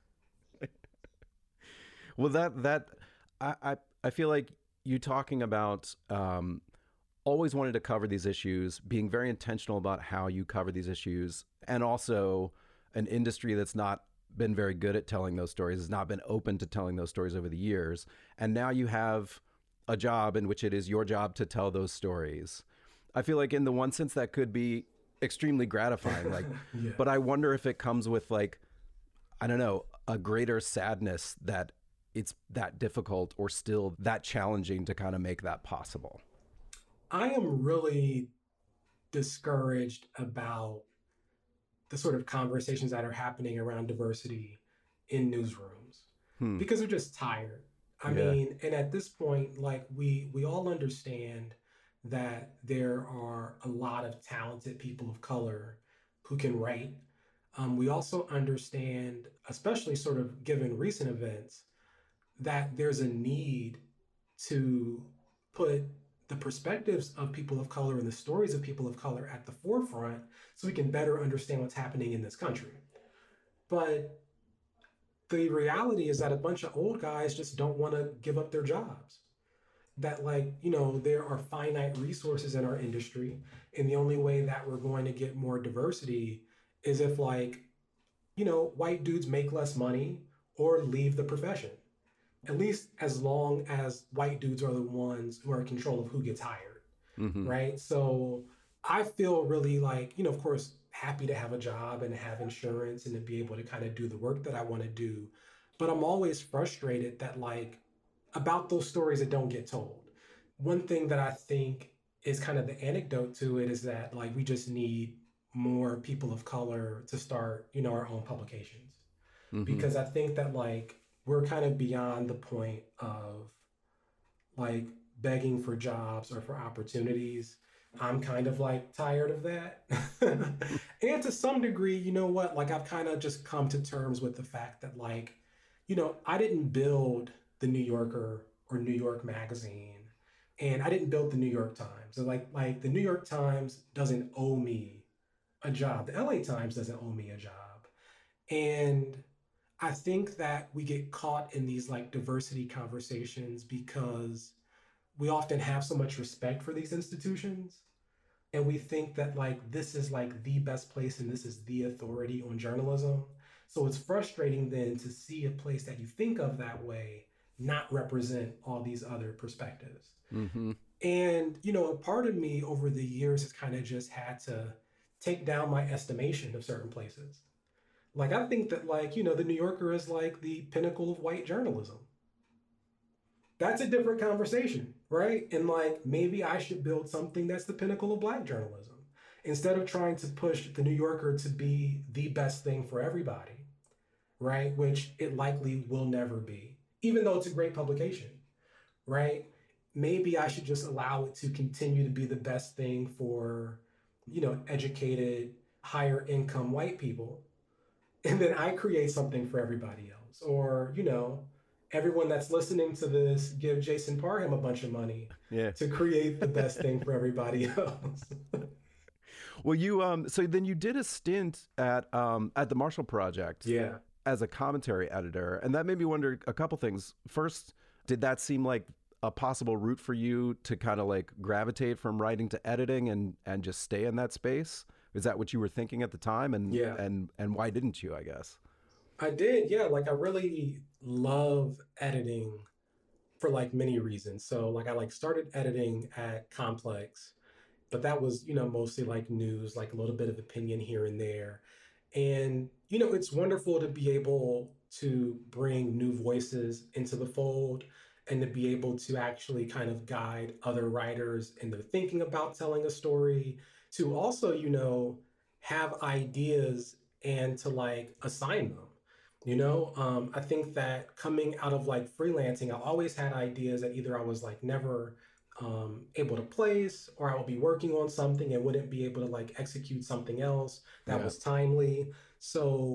C: Well, I feel like you talking about always wanted to cover these issues, being very intentional about how you cover these issues, and also an industry that's not been very good at telling those stories, has not been open to telling those stories over the years. And now you have a job in which it is your job to tell those stories. I feel like in the one sense that could be extremely gratifying,
F: Yeah.
C: But I wonder if it comes with I don't know, a greater sadness that it's that difficult or still that challenging to kind of make that possible.
F: I am really discouraged about the sort of conversations that are happening around diversity in newsrooms because they're just tired. I mean, and at this point, we all understand that there are a lot of talented people of color who can write. We also understand, especially sort of given recent events, that there's a need to put the perspectives of people of color and the stories of people of color at the forefront so we can better understand what's happening in this country. But the reality is that a bunch of old guys just don't want to give up their jobs. That there are finite resources in our industry, and the only way that we're going to get more diversity is if white dudes make less money or leave the profession. At least as long as white dudes are the ones who are in control of who gets hired, right? So I feel really of course, happy to have a job and have insurance and to be able to kind of do the work that I want to do. But I'm always frustrated that about those stories that don't get told. One thing that I think is kind of the anecdote to it is that we just need more people of color to start, our own publications. Because I think that we're kind of beyond the point of begging for jobs or for opportunities. I'm kind of tired of that. And to some degree, you know what? I've kind of just come to terms with the fact that I didn't build the New Yorker or New York Magazine, and I didn't build the New York Times. So the New York Times doesn't owe me a job. The LA Times doesn't owe me a job. And I think that we get caught in these diversity conversations because we often have so much respect for these institutions. And we think that this is the best place and this is the authority on journalism. So it's frustrating then to see a place that you think of that way not represent all these other perspectives. And, a part of me over the years has kind of just had to take down my estimation of certain places. I think that the New Yorker is the pinnacle of white journalism. That's a different conversation, right? And maybe I should build something that's the pinnacle of Black journalism instead of trying to push the New Yorker to be the best thing for everybody, right? Which it likely will never be, even though it's a great publication, right? Maybe I should just allow it to continue to be the best thing for, educated, higher income white people. And then I create something for everybody else. Or, everyone that's listening to this, give Jason Parham a bunch of money to create the best thing for everybody else.
C: Well, you so then you did a stint at the Marshall Project as a commentary editor. And that made me wonder a couple things. First, did that seem like a possible route for you to kind of gravitate from writing to editing and just stay in that space? Is that what you were thinking at the time? And why didn't you, I guess?
F: I did, yeah. I really love editing for many reasons. So I started editing at Complex, but that was, mostly news, a little bit of opinion here and there. And, it's wonderful to be able to bring new voices into the fold and to be able to actually kind of guide other writers in their thinking about telling a story, to also, have ideas and to assign them. I think that coming out of freelancing, I always had ideas that either I was never able to place, or I would be working on something and wouldn't be able to execute something else that was timely. So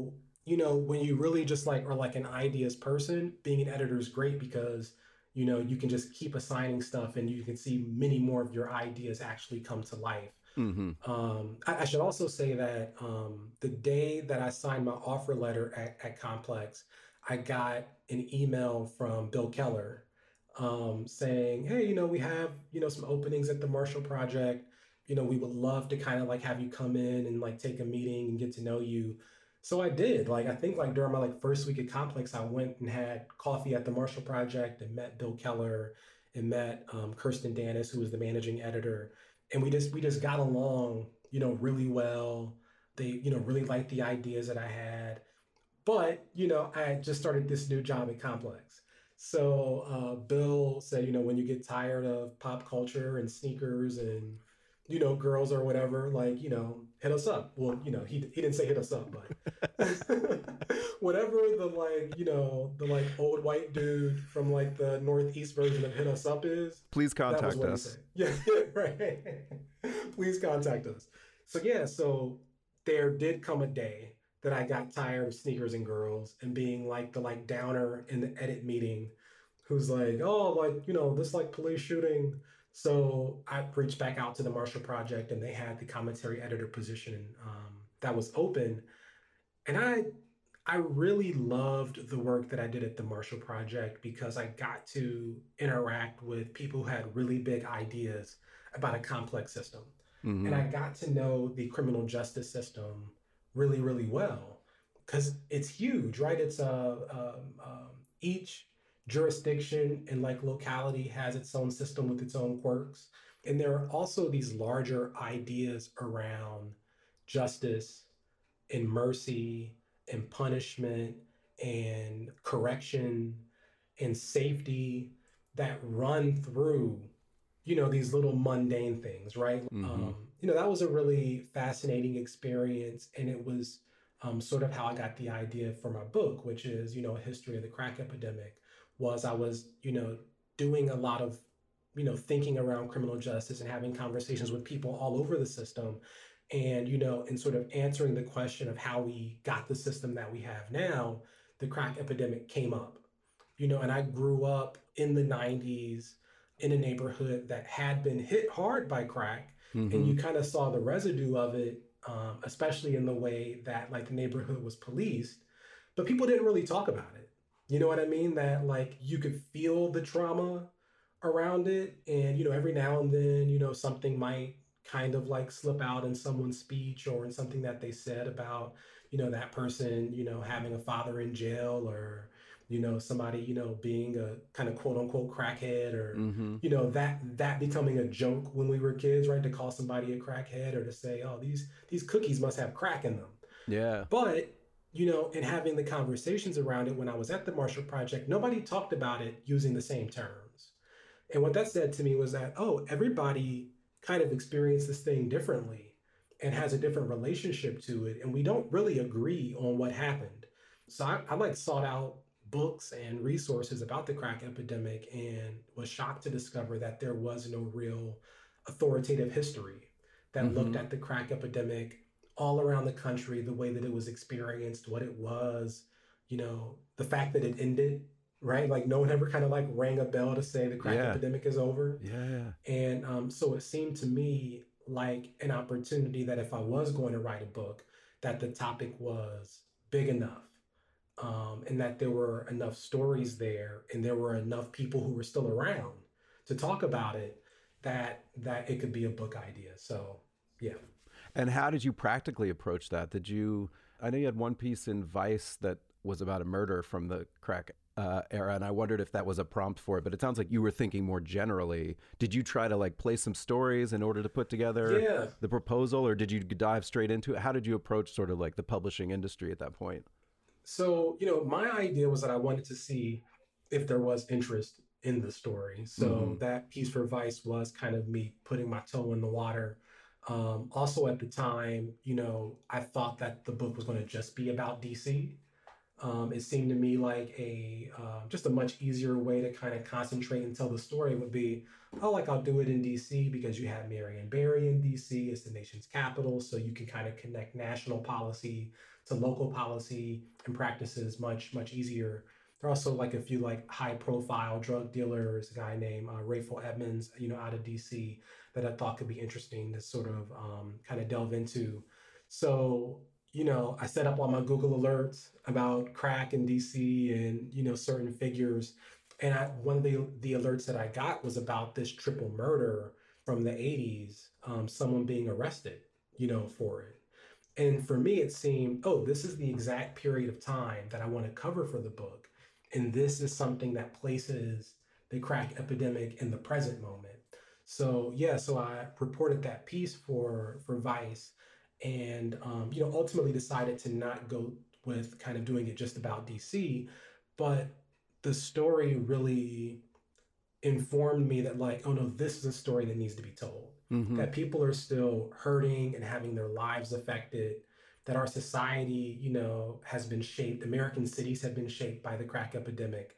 F: when you really just like are like an ideas person, being an editor is great because, you can just keep assigning stuff and you can see many more of your ideas actually come to life. I should also say that the day that I signed my offer letter at Complex, I got an email from Bill Keller saying, hey, we have, some openings at the Marshall Project. We would love to kind of like have you come in and like take a meeting and get to know you. So I did. Like, I think like during my like first week at Complex, I went and had coffee at the Marshall Project and met Bill Keller and met Kirsten Danis, who was the managing editor. And we just got along, really well. They, really liked the ideas that I had. But, I had just started this new job at Complex. So Bill said, when you get tired of pop culture and sneakers and, girls or whatever, like, hit us up. Well, he didn't say hit us up, but whatever the like, the like old white dude from like the Northeast version of hit us up is.
C: Please contact us.
F: Yeah, right. Please contact us. So there did come a day that I got tired of sneakers and girls and being like the like downer in the edit meeting who's like, oh, like, this like police shooting. So I reached back out to the Marshall Project and they had the commentary editor position that was open. And I really loved the work that I did at the Marshall Project because I got to interact with people who had really big ideas about a complex system. And I got to know the criminal justice system really, really well because it's huge, right? It's each jurisdiction and like locality has its own system with its own quirks. And there are also these larger ideas around justice and mercy and punishment and correction and safety that run through, these little mundane things, right? That was a really fascinating experience. And it was sort of how I got the idea for my book, which is, a history of the crack epidemic. I was, doing a lot of, thinking around criminal justice and having conversations with people all over the system and, and sort of answering the question of how we got the system that we have now. The crack epidemic came up, and I grew up in the 90s in a neighborhood that had been hit hard by crack. And you kind of saw the residue of it, especially in the way that like the neighborhood was policed, but people didn't really talk about it. You know what I mean? That like you could feel the trauma around it. And, every now and then, something might kind of like slip out in someone's speech or in something that they said about, that person, having a father in jail or, somebody, being a kind of quote unquote crackhead or, that becoming a joke when we were kids, right? To call somebody a crackhead or to say, oh, these cookies must have crack in them.
C: Yeah.
F: But, in having the conversations around it when I was at the Marshall Project, nobody talked about it using the same terms. And what that said to me was that, oh, everybody kind of experienced this thing differently and has a different relationship to it. And we don't really agree on what happened. So I like sought out books and resources about the crack epidemic and was shocked to discover that there was no real authoritative history that looked at the crack epidemic all around the country, the way that it was experienced, what it was, the fact that it ended, right? Like no one ever kind of like rang a bell to say the crack epidemic is over.
C: Yeah.
F: And so it seemed to me like an opportunity that if I was going to write a book, that the topic was big enough. And that there were enough stories there and there were enough people who were still around to talk about it, that it could be a book idea. So, yeah.
C: And how did you practically approach that? I know you had one piece in Vice that was about a murder from the crack era, and I wondered if that was a prompt for it, but it sounds like you were thinking more generally. Did you try to like play some stories in order to put together the proposal, or did you dive straight into it? How did you approach sort of like the publishing industry at that point?
F: So, my idea was that I wanted to see if there was interest in the story. So that piece for Vice was kind of me putting my toe in the water. Also at the time, I thought that the book was going to just be about DC. It seemed to me like just a much easier way to kind of concentrate and tell the story would be, I'll do it in DC because you have Marion Barry in DC. It's the nation's capital. So you can kind of connect national policy to local policy and practices much, much easier. There are also like a few like high profile drug dealers, a guy named Rayful Edmonds, out of DC, that I thought could be interesting to sort of kind of delve into. So, I set up all my Google alerts about crack in DC and, certain figures. And one of the alerts that I got was about this triple murder from the 80s, someone being arrested, for it. And for me, it seemed, oh, this is the exact period of time that I want to cover for the book. And this is something that places the crack epidemic in the present moment. So I reported that piece for Vice, and ultimately decided to not go with kind of doing it just about DC, but the story really informed me that like, oh no, this is a story that needs to be told. Mm-hmm. That people are still hurting and having their lives affected, that our society, has been shaped, American cities have been shaped by the crack epidemic.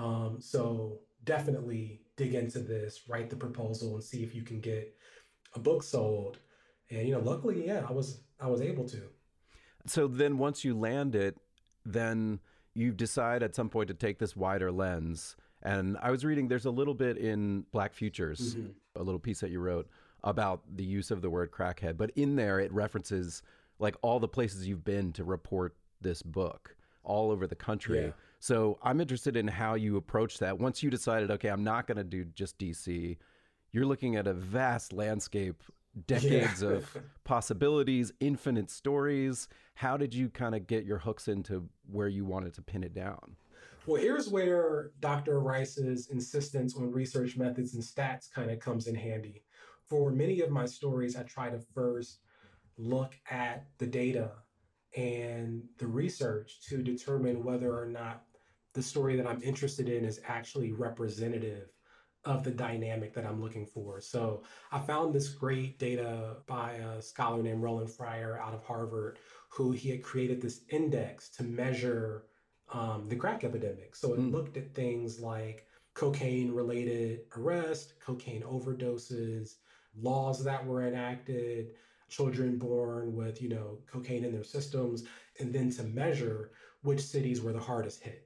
F: So definitely dig into this, write the proposal, and see if you can get a book sold. And, luckily, yeah, I was able to.
C: So then once you land it, then you decide at some point to take this wider lens. And I was reading, there's a little bit in Black Futures, mm-hmm. a little piece that you wrote about the use of the word crackhead. But in there, it references like all the places you've been to report this book all over the country. Yeah. So I'm interested in how you approach that. Once you decided, okay, I'm not going to do just DC, you're looking at a vast landscape, decades of possibilities, infinite stories. How did you kind of get your hooks into where you wanted to pin it down?
F: Well, here's where Dr. Rice's insistence on research methods and stats kind of comes in handy. For many of my stories, I try to first look at the data and the research to determine whether or not the story that I'm interested in is actually representative of the dynamic that I'm looking for. So I found this great data by a scholar named Roland Fryer out of Harvard, who he had created this index to measure the crack epidemic. So it looked at things like cocaine-related arrests, cocaine overdoses, laws that were enacted, children born with, cocaine in their systems, and then to measure which cities were the hardest hit.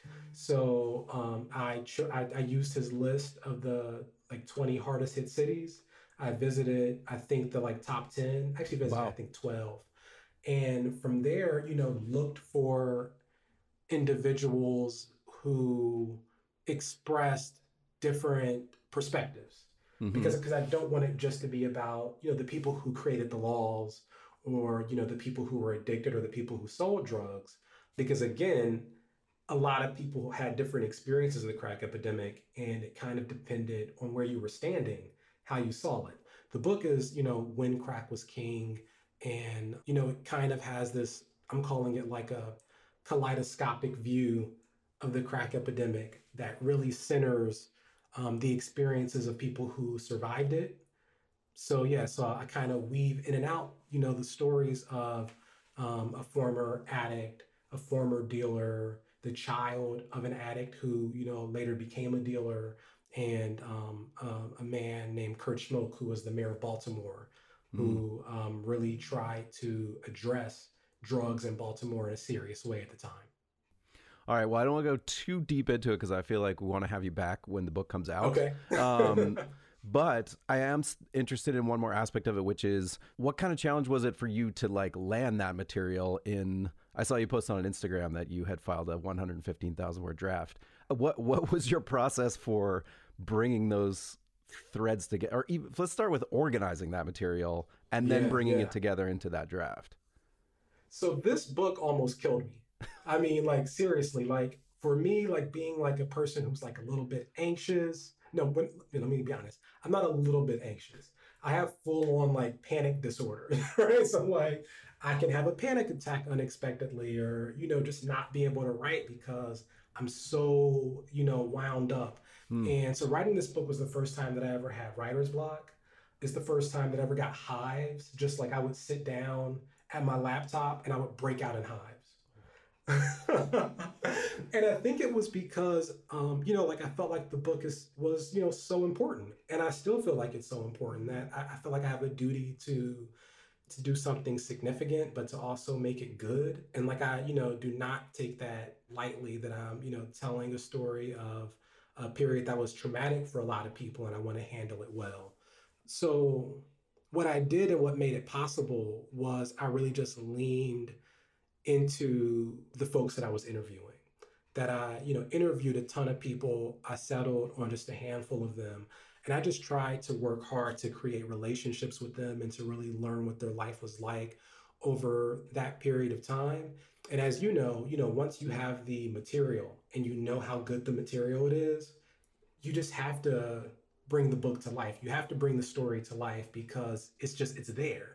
F: So I used his list of the 20 hardest hit cities. I visited, I think the top 10, actually visited, I think 12. And from there, looked for individuals who expressed different perspectives. Mm-hmm. Because I don't want it just to be about, the people who created the laws or, the people who were addicted or the people who sold drugs. Because again, a lot of people had different experiences of the crack epidemic, and it kind of depended on where you were standing, how you saw it. The book is, When Crack Was King, and, it kind of has this, I'm calling it like a kaleidoscopic view of the crack epidemic that really centers the experiences of people who survived it. So I kind of weave in and out, the stories of a former addict, a former dealer, the child of an addict who, later became a dealer, and a man named Kurt Schmoke, who was the mayor of Baltimore, who really tried to address drugs in Baltimore in a serious way at the time.
C: All right. Well, I don't want to go too deep into it because I feel like we want to have you back when the book comes out.
F: Okay.
C: But I am interested in one more aspect of it, which is what kind of challenge was it for you to land that material in? I saw you post on Instagram that you had filed a 115,000 word draft. What was your process for bringing those threads together? Or even, let's start with organizing that material and then bringing it together into that draft.
F: So this book almost killed me. I mean, seriously, for me, being a person who's a little bit anxious. No, but let me be honest. I'm not a little bit anxious. I have full on panic disorder, right? So I can have a panic attack unexpectedly, or, just not be able to write because I'm so, wound up. And so writing this book was the first time that I ever had writer's block. It's the first time that I ever got hives. Just I would sit down at my laptop and I would break out in hives. And I think it was because, I felt like the book was so important. And I still feel like it's so important that I feel like I have a duty to to do something significant, but to also make it good. And like I, do not take that lightly that I'm, telling a story of a period that was traumatic for a lot of people and I want to handle it well. So what I did and what made it possible was I really just leaned into the folks that I was interviewing. That I, interviewed a ton of people. I settled on just a handful of them. And I just tried to work hard to create relationships with them and to really learn what their life was like over that period of time. And as you know, once you have the material and you know how good the material it is, you just have to bring the book to life. You have to bring the story to life because it's there.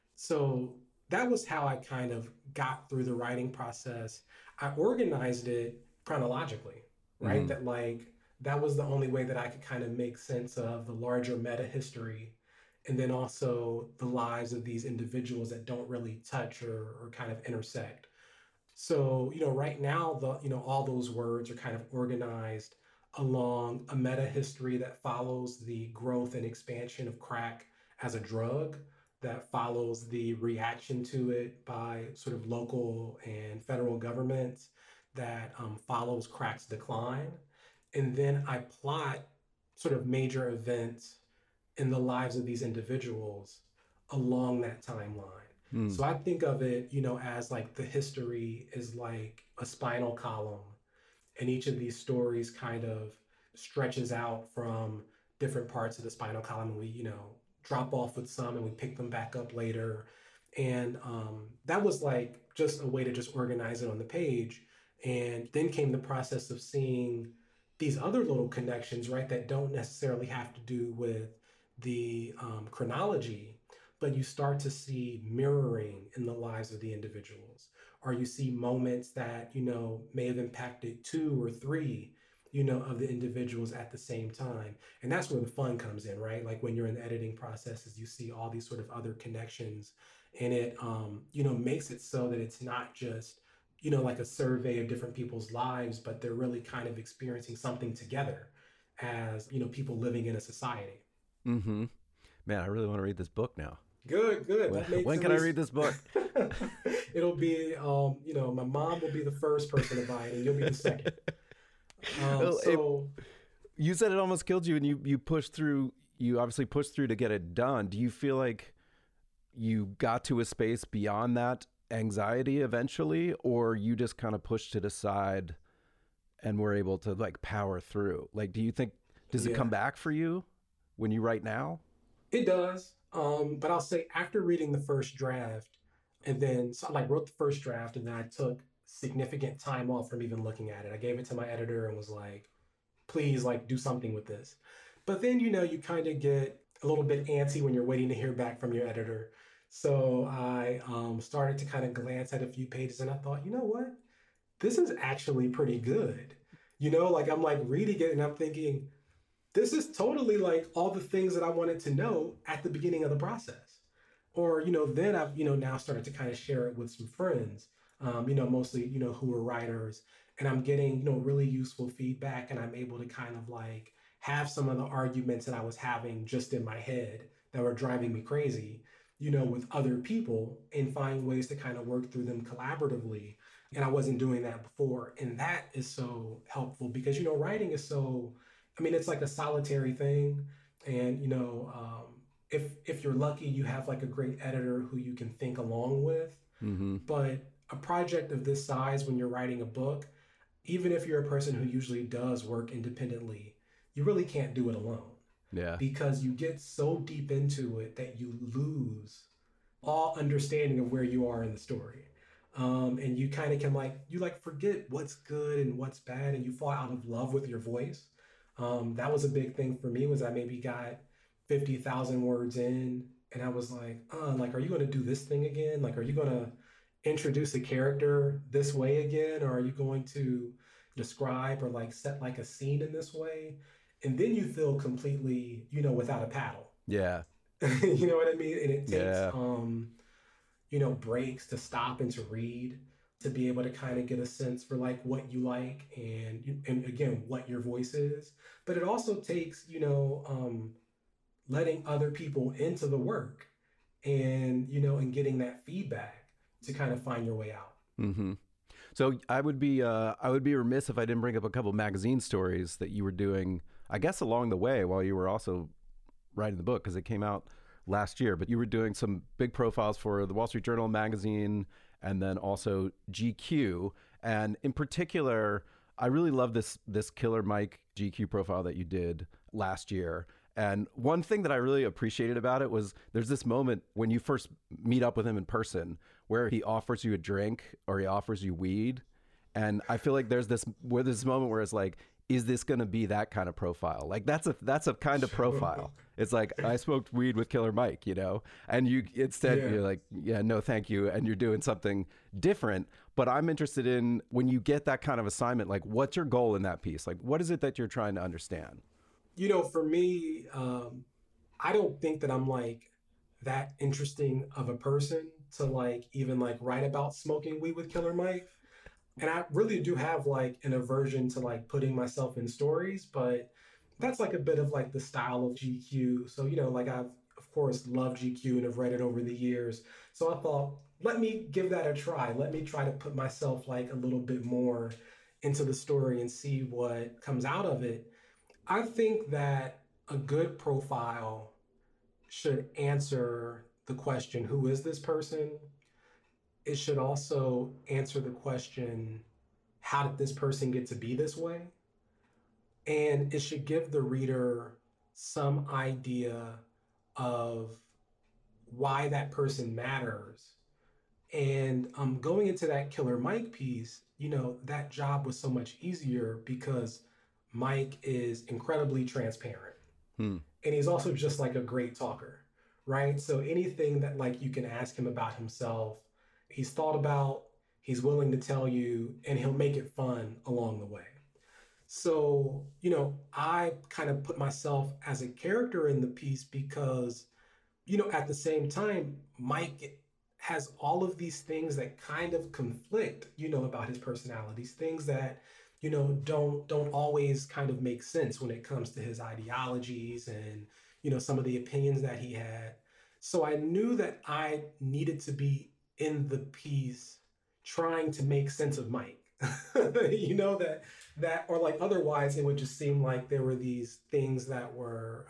F: So that was how I kind of got through the writing process. I organized it chronologically, right? That was the only way that I could kind of make sense of the larger meta history and then also the lives of these individuals that don't really touch or kind of intersect. So, right now, all those words are kind of organized along a meta history that follows the growth and expansion of crack as a drug, that follows the reaction to it by sort of local and federal governments, that follows crack's decline. And then I plot sort of major events in the lives of these individuals along that timeline. So I think of it, as like the history is like a spinal column, and each of these stories kind of stretches out from different parts of the spinal column. We, drop off with some and we pick them back up later. And that was like just a way to just organize it on the page. And then came the process of seeing these other little connections, right, that don't necessarily have to do with the chronology, but you start to see mirroring in the lives of the individuals, or you see moments that, may have impacted 2 or 3, of the individuals at the same time. And that's where the fun comes in, right? Like when you're in the editing processes, you see all these sort of other connections, and it, makes it so that it's not just, like a survey of different people's lives, but they're really kind of experiencing something together as, people living in a society.
C: Mm-hmm. Man, I really want to read this book now.
F: Good.
C: When can I read this book?
F: It'll be, my mom will be the first person to buy it, and you'll be the second.
C: You said it almost killed you, and you pushed through. You obviously pushed through to get it done. Do you feel like you got to a space beyond that anxiety eventually, or you just kind of pushed it aside and were able to like power through? Like, do you think, does it come back for you when you write now?
F: It does. But I'll say after reading the first draft, and then I wrote the first draft, and then I took significant time off from even looking at it. I gave it to my editor and was like, please, do something with this. But then, you kind of get a little bit antsy when you're waiting to hear back from your editor. So I started to kind of glance at a few pages, and I thought, you know what? This is actually pretty good. I'm reading it and I'm thinking, this is totally like all the things that I wanted to know at the beginning of the process. Or, then I've, now started to kind of share it with some friends, mostly, who are writers, and I'm getting, really useful feedback, and I'm able to kind of have some of the arguments that I was having just in my head that were driving me crazy, with other people, and find ways to kind of work through them collaboratively. And I wasn't doing that before. And that is so helpful because, writing is so, it's like a solitary thing. And, if you're lucky, you have a great editor who you can think along with. Mm-hmm. But a project of this size, when you're writing a book, even if you're a person who usually does work independently, you really can't do it alone.
C: Yeah.
F: Because you get so deep into it that you lose all understanding of where you are in the story. And you kind of can forget what's good and what's bad, and you fall out of love with your voice. That was a big thing for me, was I maybe got 50,000 words in, and I was like, are you going to do this thing again? Are you going to introduce a character this way again? Or are you going to describe or set a scene in this way? And then you feel completely, without a paddle.
C: Yeah.
F: You know what I mean? And it takes, breaks to stop and to read, to be able to kind of get a sense for what you like and again, what your voice is. But it also takes, letting other people into the work and, and getting that feedback to kind of find your way out.
C: Mm-hmm. So I would be remiss if I didn't bring up a couple magazine stories that you were doing, I guess, along the way while you were also writing the book, because it came out last year. But you were doing some big profiles for the Wall Street Journal magazine and then also GQ. And in particular, I really love this Killer Mike GQ profile that you did last year. And one thing that I really appreciated about it was there's this moment when you first meet up with him in person where he offers you a drink or he offers you weed. And I feel like there's this moment where it's like, is this going to be that kind of profile? Like that's a kind of profile. It's like, I smoked weed with Killer Mike, and you instead you're like, yeah, no, thank you. And you're doing something different. But I'm interested in when you get that kind of assignment, like what's your goal in that piece? Like, what is it that you're trying to understand?
F: For me, I don't think that I'm like that interesting of a person to like even like write about smoking weed with Killer Mike. And I really do have like an aversion to like putting myself in stories, but that's like a bit of like the style of GQ. So, like I've of course loved GQ and have read it over the years. So I thought, let me give that a try. Let me try to put myself like a little bit more into the story and see what comes out of it. I think that a good profile should answer the question, who is this person? It should also answer the question, how did this person get to be this way? And it should give the reader some idea of why that person matters. And going into that Killer Mike piece, that job was so much easier because Mike is incredibly transparent. And he's also just like a great talker, right? So anything that like you can ask him about himself, he's thought about, he's willing to tell you, and he'll make it fun along the way. So, I kind of put myself as a character in the piece because, at the same time, Mike has all of these things that kind of conflict, about his personalities, things that, don't always kind of make sense when it comes to his ideologies and, some of the opinions that he had. So I knew that I needed to be in the piece trying to make sense of Mike, that or like otherwise it would just seem like there were these things that were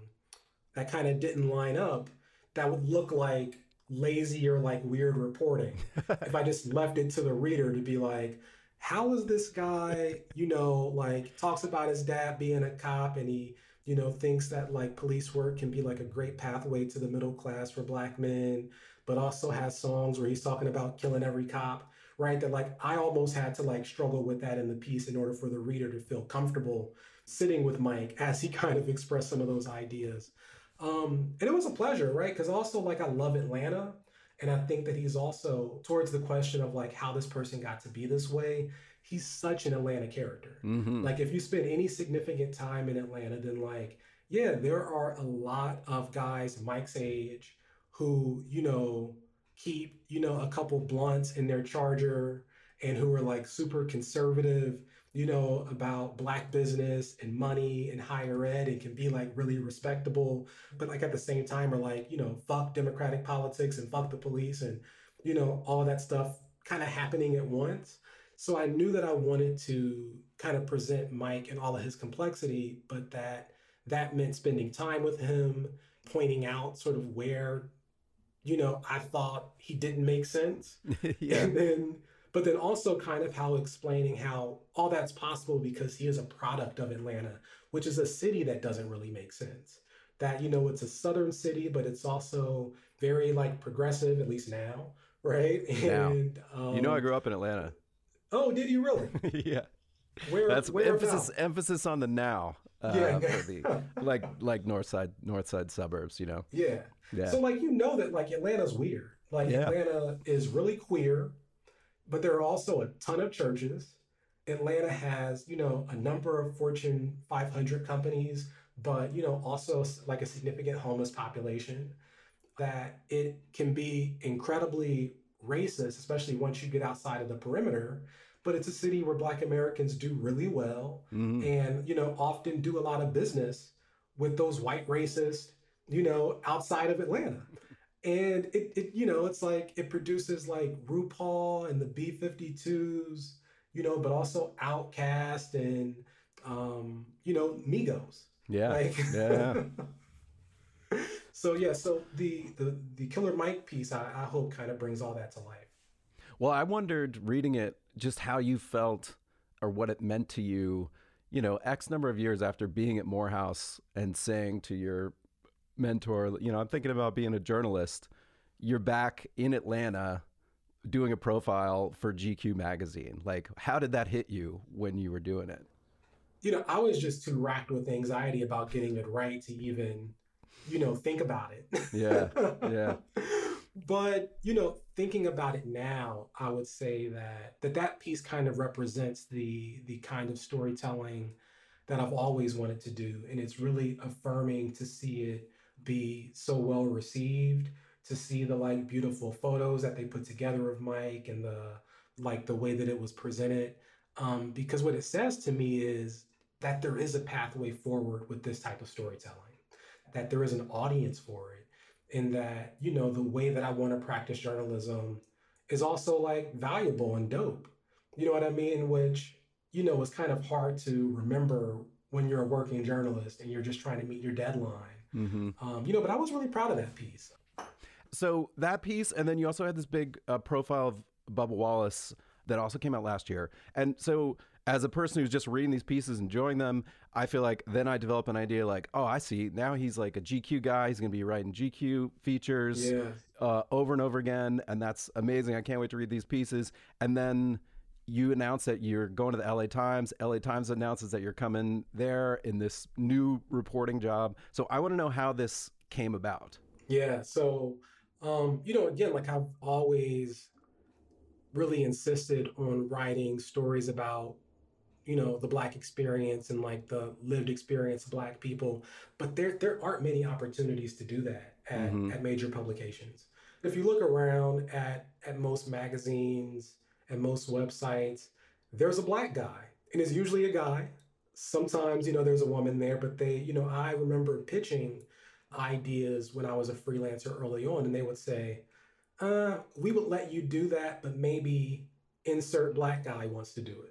F: that kind of didn't line up, that would look like lazy or like weird reporting if I just left it to the reader to be like, how is this guy, like talks about his dad being a cop and he thinks that like police work can be like a great pathway to the middle class for Black men, but also has songs where he's talking about killing every cop, right? That like I almost had to like struggle with that in the piece in order for the reader to feel comfortable sitting with Mike as he kind of expressed some of those ideas. And it was a pleasure, right? Because also like I love Atlanta. And I think that he's also towards the question of like how this person got to be this way. He's such an Atlanta character. Mm-hmm. Like if you spend any significant time in Atlanta, then like, yeah, there are a lot of guys Mike's age who, keep, a couple blunts in their Charger and who are like super conservative, about Black business and money and higher ed and can be like really respectable, but like at the same time are like, fuck democratic politics and fuck the police and, all of that stuff kind of happening at once. So I knew that I wanted to kind of present Mike and all of his complexity, but that meant spending time with him, pointing out sort of where, I thought he didn't make sense. Yeah. But then also kind of how explaining how all that's possible because he is a product of Atlanta, which is a city that doesn't really make sense. That, it's a southern city, but it's also very like progressive, at least now, right? And
C: I grew up in Atlanta.
F: Oh, did you really?
C: Yeah.
F: Where
C: emphasis on the now. For the like north side suburbs,
F: Yeah. So like that like Atlanta's weird. Like Atlanta is really queer, but there are also a ton of churches. Atlanta has, a number of Fortune 500 companies, but, also like a significant homeless population, that it can be incredibly racist, especially once you get outside of the perimeter. But it's a city where Black Americans do really well and, often do a lot of business with those white racists, outside of Atlanta. And it's like it produces like RuPaul and the B-52s, but also Outkast and Migos.
C: Yeah.
F: Like
C: Yeah.
F: so yeah, so the Killer Mike piece I hope kind of brings all that to life.
C: Well, I wondered reading it just how you felt or what it meant to you, X number of years after being at Morehouse and saying to your mentor, I'm thinking about being a journalist. You're back in Atlanta doing a profile for GQ magazine. Like, how did that hit you when you were doing it?
F: I was just too racked with anxiety about getting it right to even, think about it.
C: Yeah. Yeah.
F: But, thinking about it now, I would say that piece kind of represents the kind of storytelling that I've always wanted to do. And it's really affirming to see it be so well received, to see the like beautiful photos that they put together of Mike and the way that it was presented. Because what it says to me is that there is a pathway forward with this type of storytelling, that there is an audience for it, and that, the way that I want to practice journalism is also like valuable and dope. You know what I mean? Which, is kind of hard to remember when you're a working journalist and you're just trying to meet your deadline.
C: Mm-hmm.
F: But I was really proud of that piece.
C: So that piece, and then you also had this big profile of Bubba Wallace that also came out last year. And so as a person who's just reading these pieces, enjoying them, I feel like then I develop an idea like, oh, I see. Now he's like a GQ guy. He's going to be writing GQ features over and over again. And that's amazing. I can't wait to read these pieces. And then you announce that you're going to the LA Times. LA Times announces that you're coming there in this new reporting job. So I want to know how this came about.
F: Yeah. So, again, like I've always really insisted on writing stories about, the Black experience and like the lived experience of Black people. But there aren't many opportunities to do that at major publications. If you look around at most magazines and most websites, there's a Black guy, and it's usually a guy. Sometimes, there's a woman there, but I remember pitching ideas when I was a freelancer early on, and they would say, we would let you do that, but maybe insert Black guy wants to do it.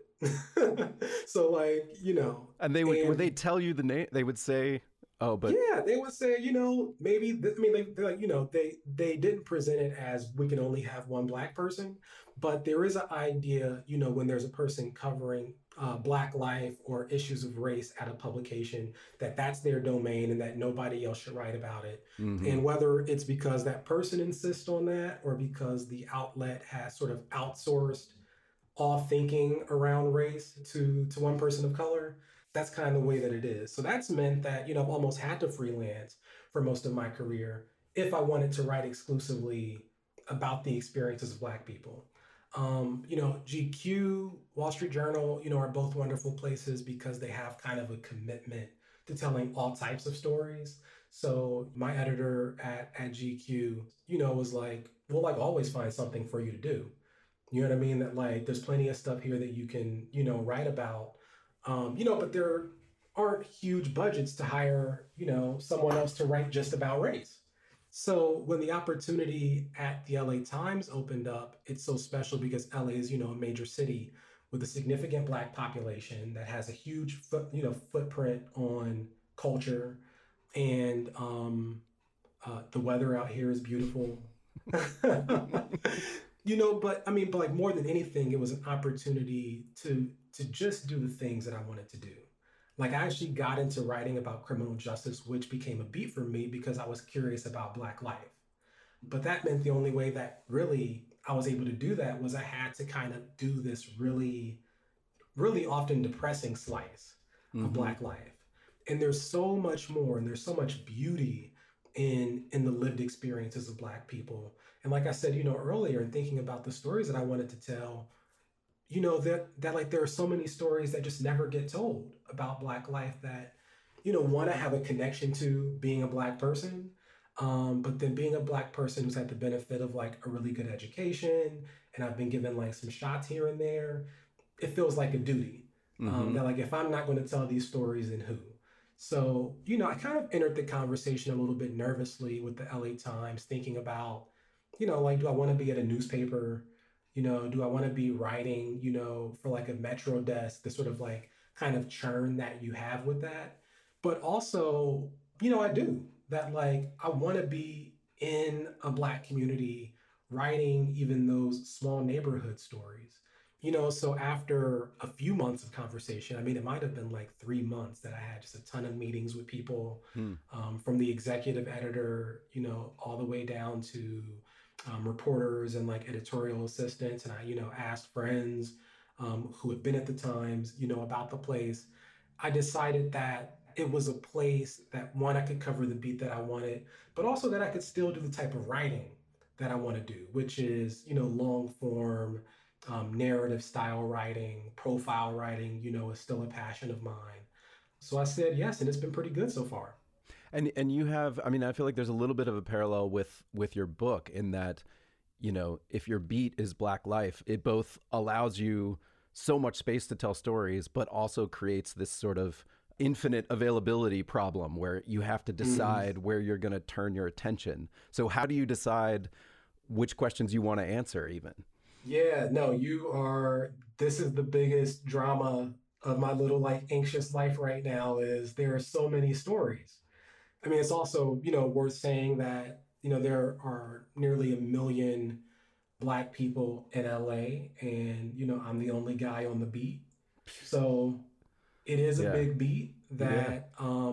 F: So
C: and they would they tell you the name? They would say, oh, but
F: yeah, they would say, maybe they're like, they didn't present it as we can only have one Black person, but there is an idea, when there's a person covering Black life or issues of race at a publication, that's their domain and that nobody else should write about it. And whether it's because that person insists on that or because the outlet has sort of outsourced all thinking around race to one person of color, that's kind of the way that it is. So that's meant that, I've almost had to freelance for most of my career if I wanted to write exclusively about the experiences of Black people. GQ, Wall Street Journal, are both wonderful places because they have kind of a commitment to telling all types of stories. So my editor at GQ, was like, we'll like always find something for you to do. You know what I mean? That like, there's plenty of stuff here that you can, write about, but there aren't huge budgets to hire, someone else to write just about race. So when the opportunity at the LA Times opened up, it's so special because LA is, a major city with a significant Black population that has a huge footprint on culture, and the weather out here is beautiful. But like more than anything, it was an opportunity to just do the things that I wanted to do. Like I actually got into writing about criminal justice, which became a beat for me because I was curious about Black life. But that meant the only way that really I was able to do that was I had to kind of do this really, really often depressing slice of Black life. And there's so much more, and there's so much beauty in the lived experiences of Black people. And like I said, earlier, in thinking about the stories that I wanted to tell, that like there are so many stories that just never get told about Black life that, one, I have a connection to being a Black person, but then being a Black person who's had the benefit of like a really good education, and I've been given like some shots here and there, it feels like a duty. That like, if I'm not going to tell these stories, then who? So, I kind of entered the conversation a little bit nervously with the LA Times, thinking about, like, do I want to be at a newspaper? Do I want to be writing, for like a Metro desk, the sort of like kind of churn that you have with that? But also, I do that, like, I want to be in a Black community writing even those small neighborhood stories. So after a few months of conversation, I mean, it might have been like 3 months that I had just a ton of meetings with people, from the executive editor, all the way down to reporters and like editorial assistants. And I, asked friends who had been at the Times, about the place. I decided that it was a place that, one, I could cover the beat that I wanted, but also that I could still do the type of writing that I want to do, which is, long form, narrative style writing, profile writing, is still a passion of mine. So I said yes, and it's been pretty good so far.
C: And you have, I mean, I feel like there's a little bit of a parallel with your book in that, if your beat is Black life, it both allows you so much space to tell stories, but also creates this sort of infinite availability problem where you have to decide where you're going to turn your attention. So how do you decide which questions you want to answer even?
F: Yeah, no, this is the biggest drama of my little like anxious life right now, is there are so many stories. I mean, it's also, worth saying that, there are nearly 1 million Black people in LA, and, I'm the only guy on the beat. So it is a big beat that,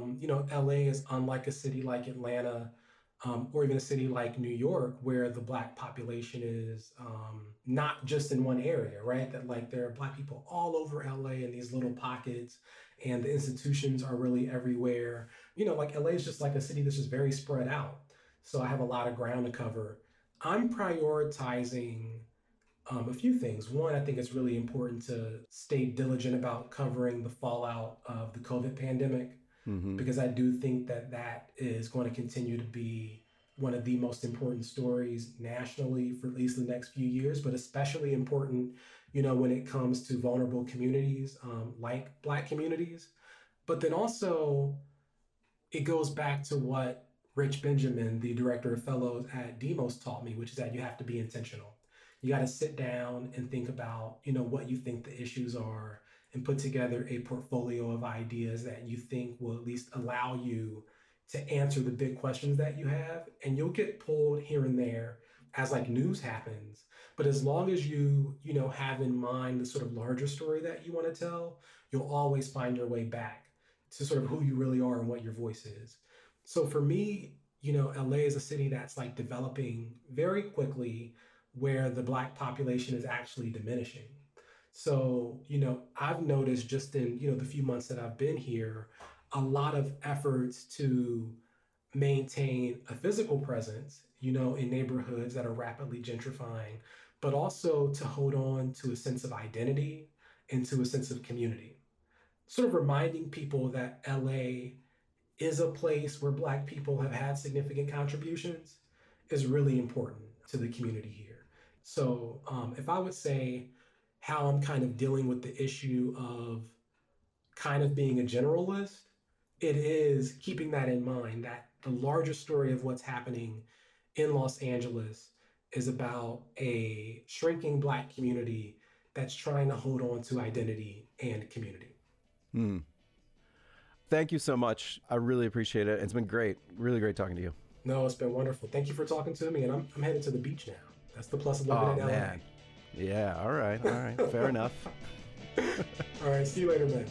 F: LA is unlike a city like Atlanta, or even a city like New York, where the Black population is not just in one area, right? That like there are Black people all over LA in these little pockets, and the institutions are really everywhere. Like LA is just like a city that's just very spread out. So I have a lot of ground to cover. I'm prioritizing a few things. One, I think it's really important to stay diligent about covering the fallout of the COVID pandemic, because I do think that that is going to continue to be one of the most important stories nationally for at least the next few years, but especially important, when it comes to vulnerable communities, like Black communities. But then also, it goes back to what Rich Benjamin, the director of fellows at Demos, taught me, which is that you have to be intentional. You got to sit down and think about, what you think the issues are, and put together a portfolio of ideas that you think will at least allow you to answer the big questions that you have. And you'll get pulled here and there as like news happens. But as long as you, have in mind the sort of larger story that you want to tell, you'll always find your way back to sort of who you really are and what your voice is. So for me, LA is a city that's like developing very quickly, where the Black population is actually diminishing. So, I've noticed just in, the few months that I've been here, a lot of efforts to maintain a physical presence, in neighborhoods that are rapidly gentrifying, but also to hold on to a sense of identity and to a sense of community. Sort of reminding people that LA is a place where Black people have had significant contributions is really important to the community here. So if I would say how I'm kind of dealing with the issue of kind of being a generalist, it is keeping that in mind, that the larger story of what's happening in Los Angeles is about a shrinking Black community that's trying to hold on to identity and community.
C: Thank you so much. I really appreciate it. It's been great. Really great talking to you.
F: No, it's been wonderful. Thank you for talking to me. And I'm headed to the beach now. That's the plus of living in LA. Man.
C: Yeah. All right. Fair enough.
F: All right. See you later, man.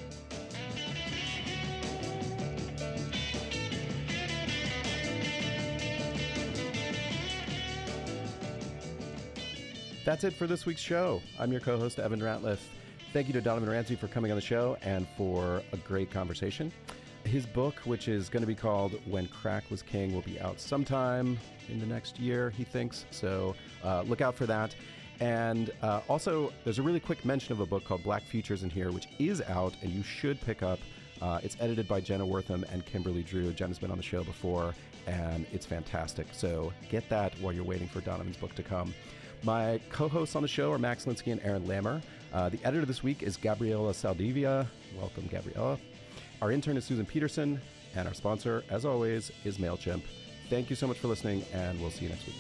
C: That's it for this week's show. I'm your co-host, Evan Ratliff. Thank you to Donovan Ramsey for coming on the show and for a great conversation. His book, which is going to be called When Crack Was King, will be out sometime in the next year, he thinks. So look out for that. And also, there's a really quick mention of a book called Black Futures in here, which is out and you should pick up. It's edited by Jenna Wortham and Kimberly Drew. Jenna's been on the show before, and it's fantastic. So get that while you're waiting for Donovan's book to come. My co-hosts on the show are Max Linsky and Aaron Lammer. The editor this week is Gabriela Saldivia. Welcome, Gabriela. Our intern is Susan Peterson, and our sponsor, as always, is MailChimp. Thank you so much for listening, and we'll see you next week.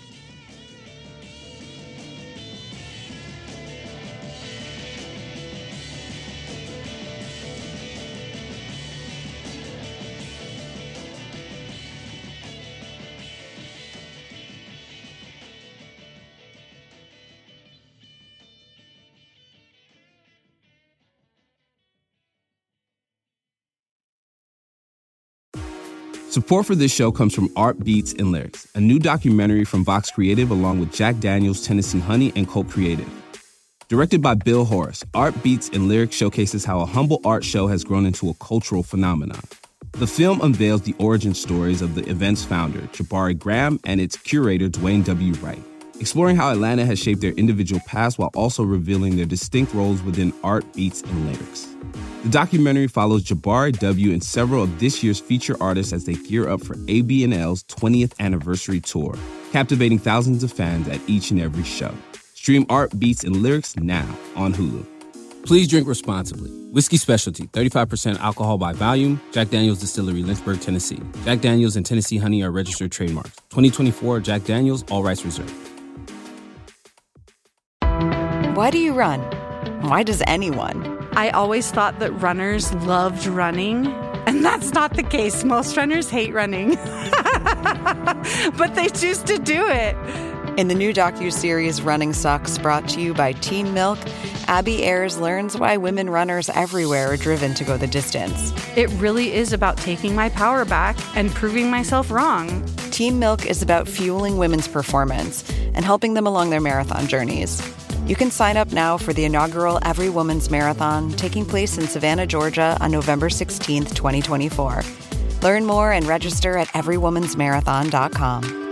A: Support for this show comes from Art Beats and Lyrics, a new documentary from Vox Creative along with Jack Daniels, Tennessee Honey, and Colt Creative. Directed by Bill Horace, Art Beats and Lyrics showcases how a humble art show has grown into a cultural phenomenon. The film unveils the origin stories of the event's founder, Jabari Graham, and its curator, Dwayne W. Wright, exploring how Atlanta has shaped their individual past while also revealing their distinct roles within Art Beats and Lyrics. The documentary follows Jabari W. and several of this year's feature artists as they gear up for ABNL's 20th anniversary tour, captivating thousands of fans at each and every show. Stream Art Beats and Lyrics now on Hulu. Please drink responsibly. Whiskey Specialty, 35% alcohol by volume. Jack Daniel's Distillery, Lynchburg, Tennessee. Jack Daniel's and Tennessee Honey are registered trademarks. 2024 Jack Daniel's, all rights reserved.
G: Why do you run? Why does anyone?
H: I always thought that runners loved running, and that's not the case. Most runners hate running, but they choose to do it.
G: In the new docuseries Running Sucks, brought to you by Teen Milk, Abby Ayers learns why women runners everywhere are driven to go the distance.
H: It really is about taking my power back and proving myself wrong.
G: Teen Milk is about fueling women's performance and helping them along their marathon journeys. You can sign up now for the inaugural Every Woman's Marathon, taking place in Savannah, Georgia on November 16th, 2024. Learn more and register at everywomansmarathon.com.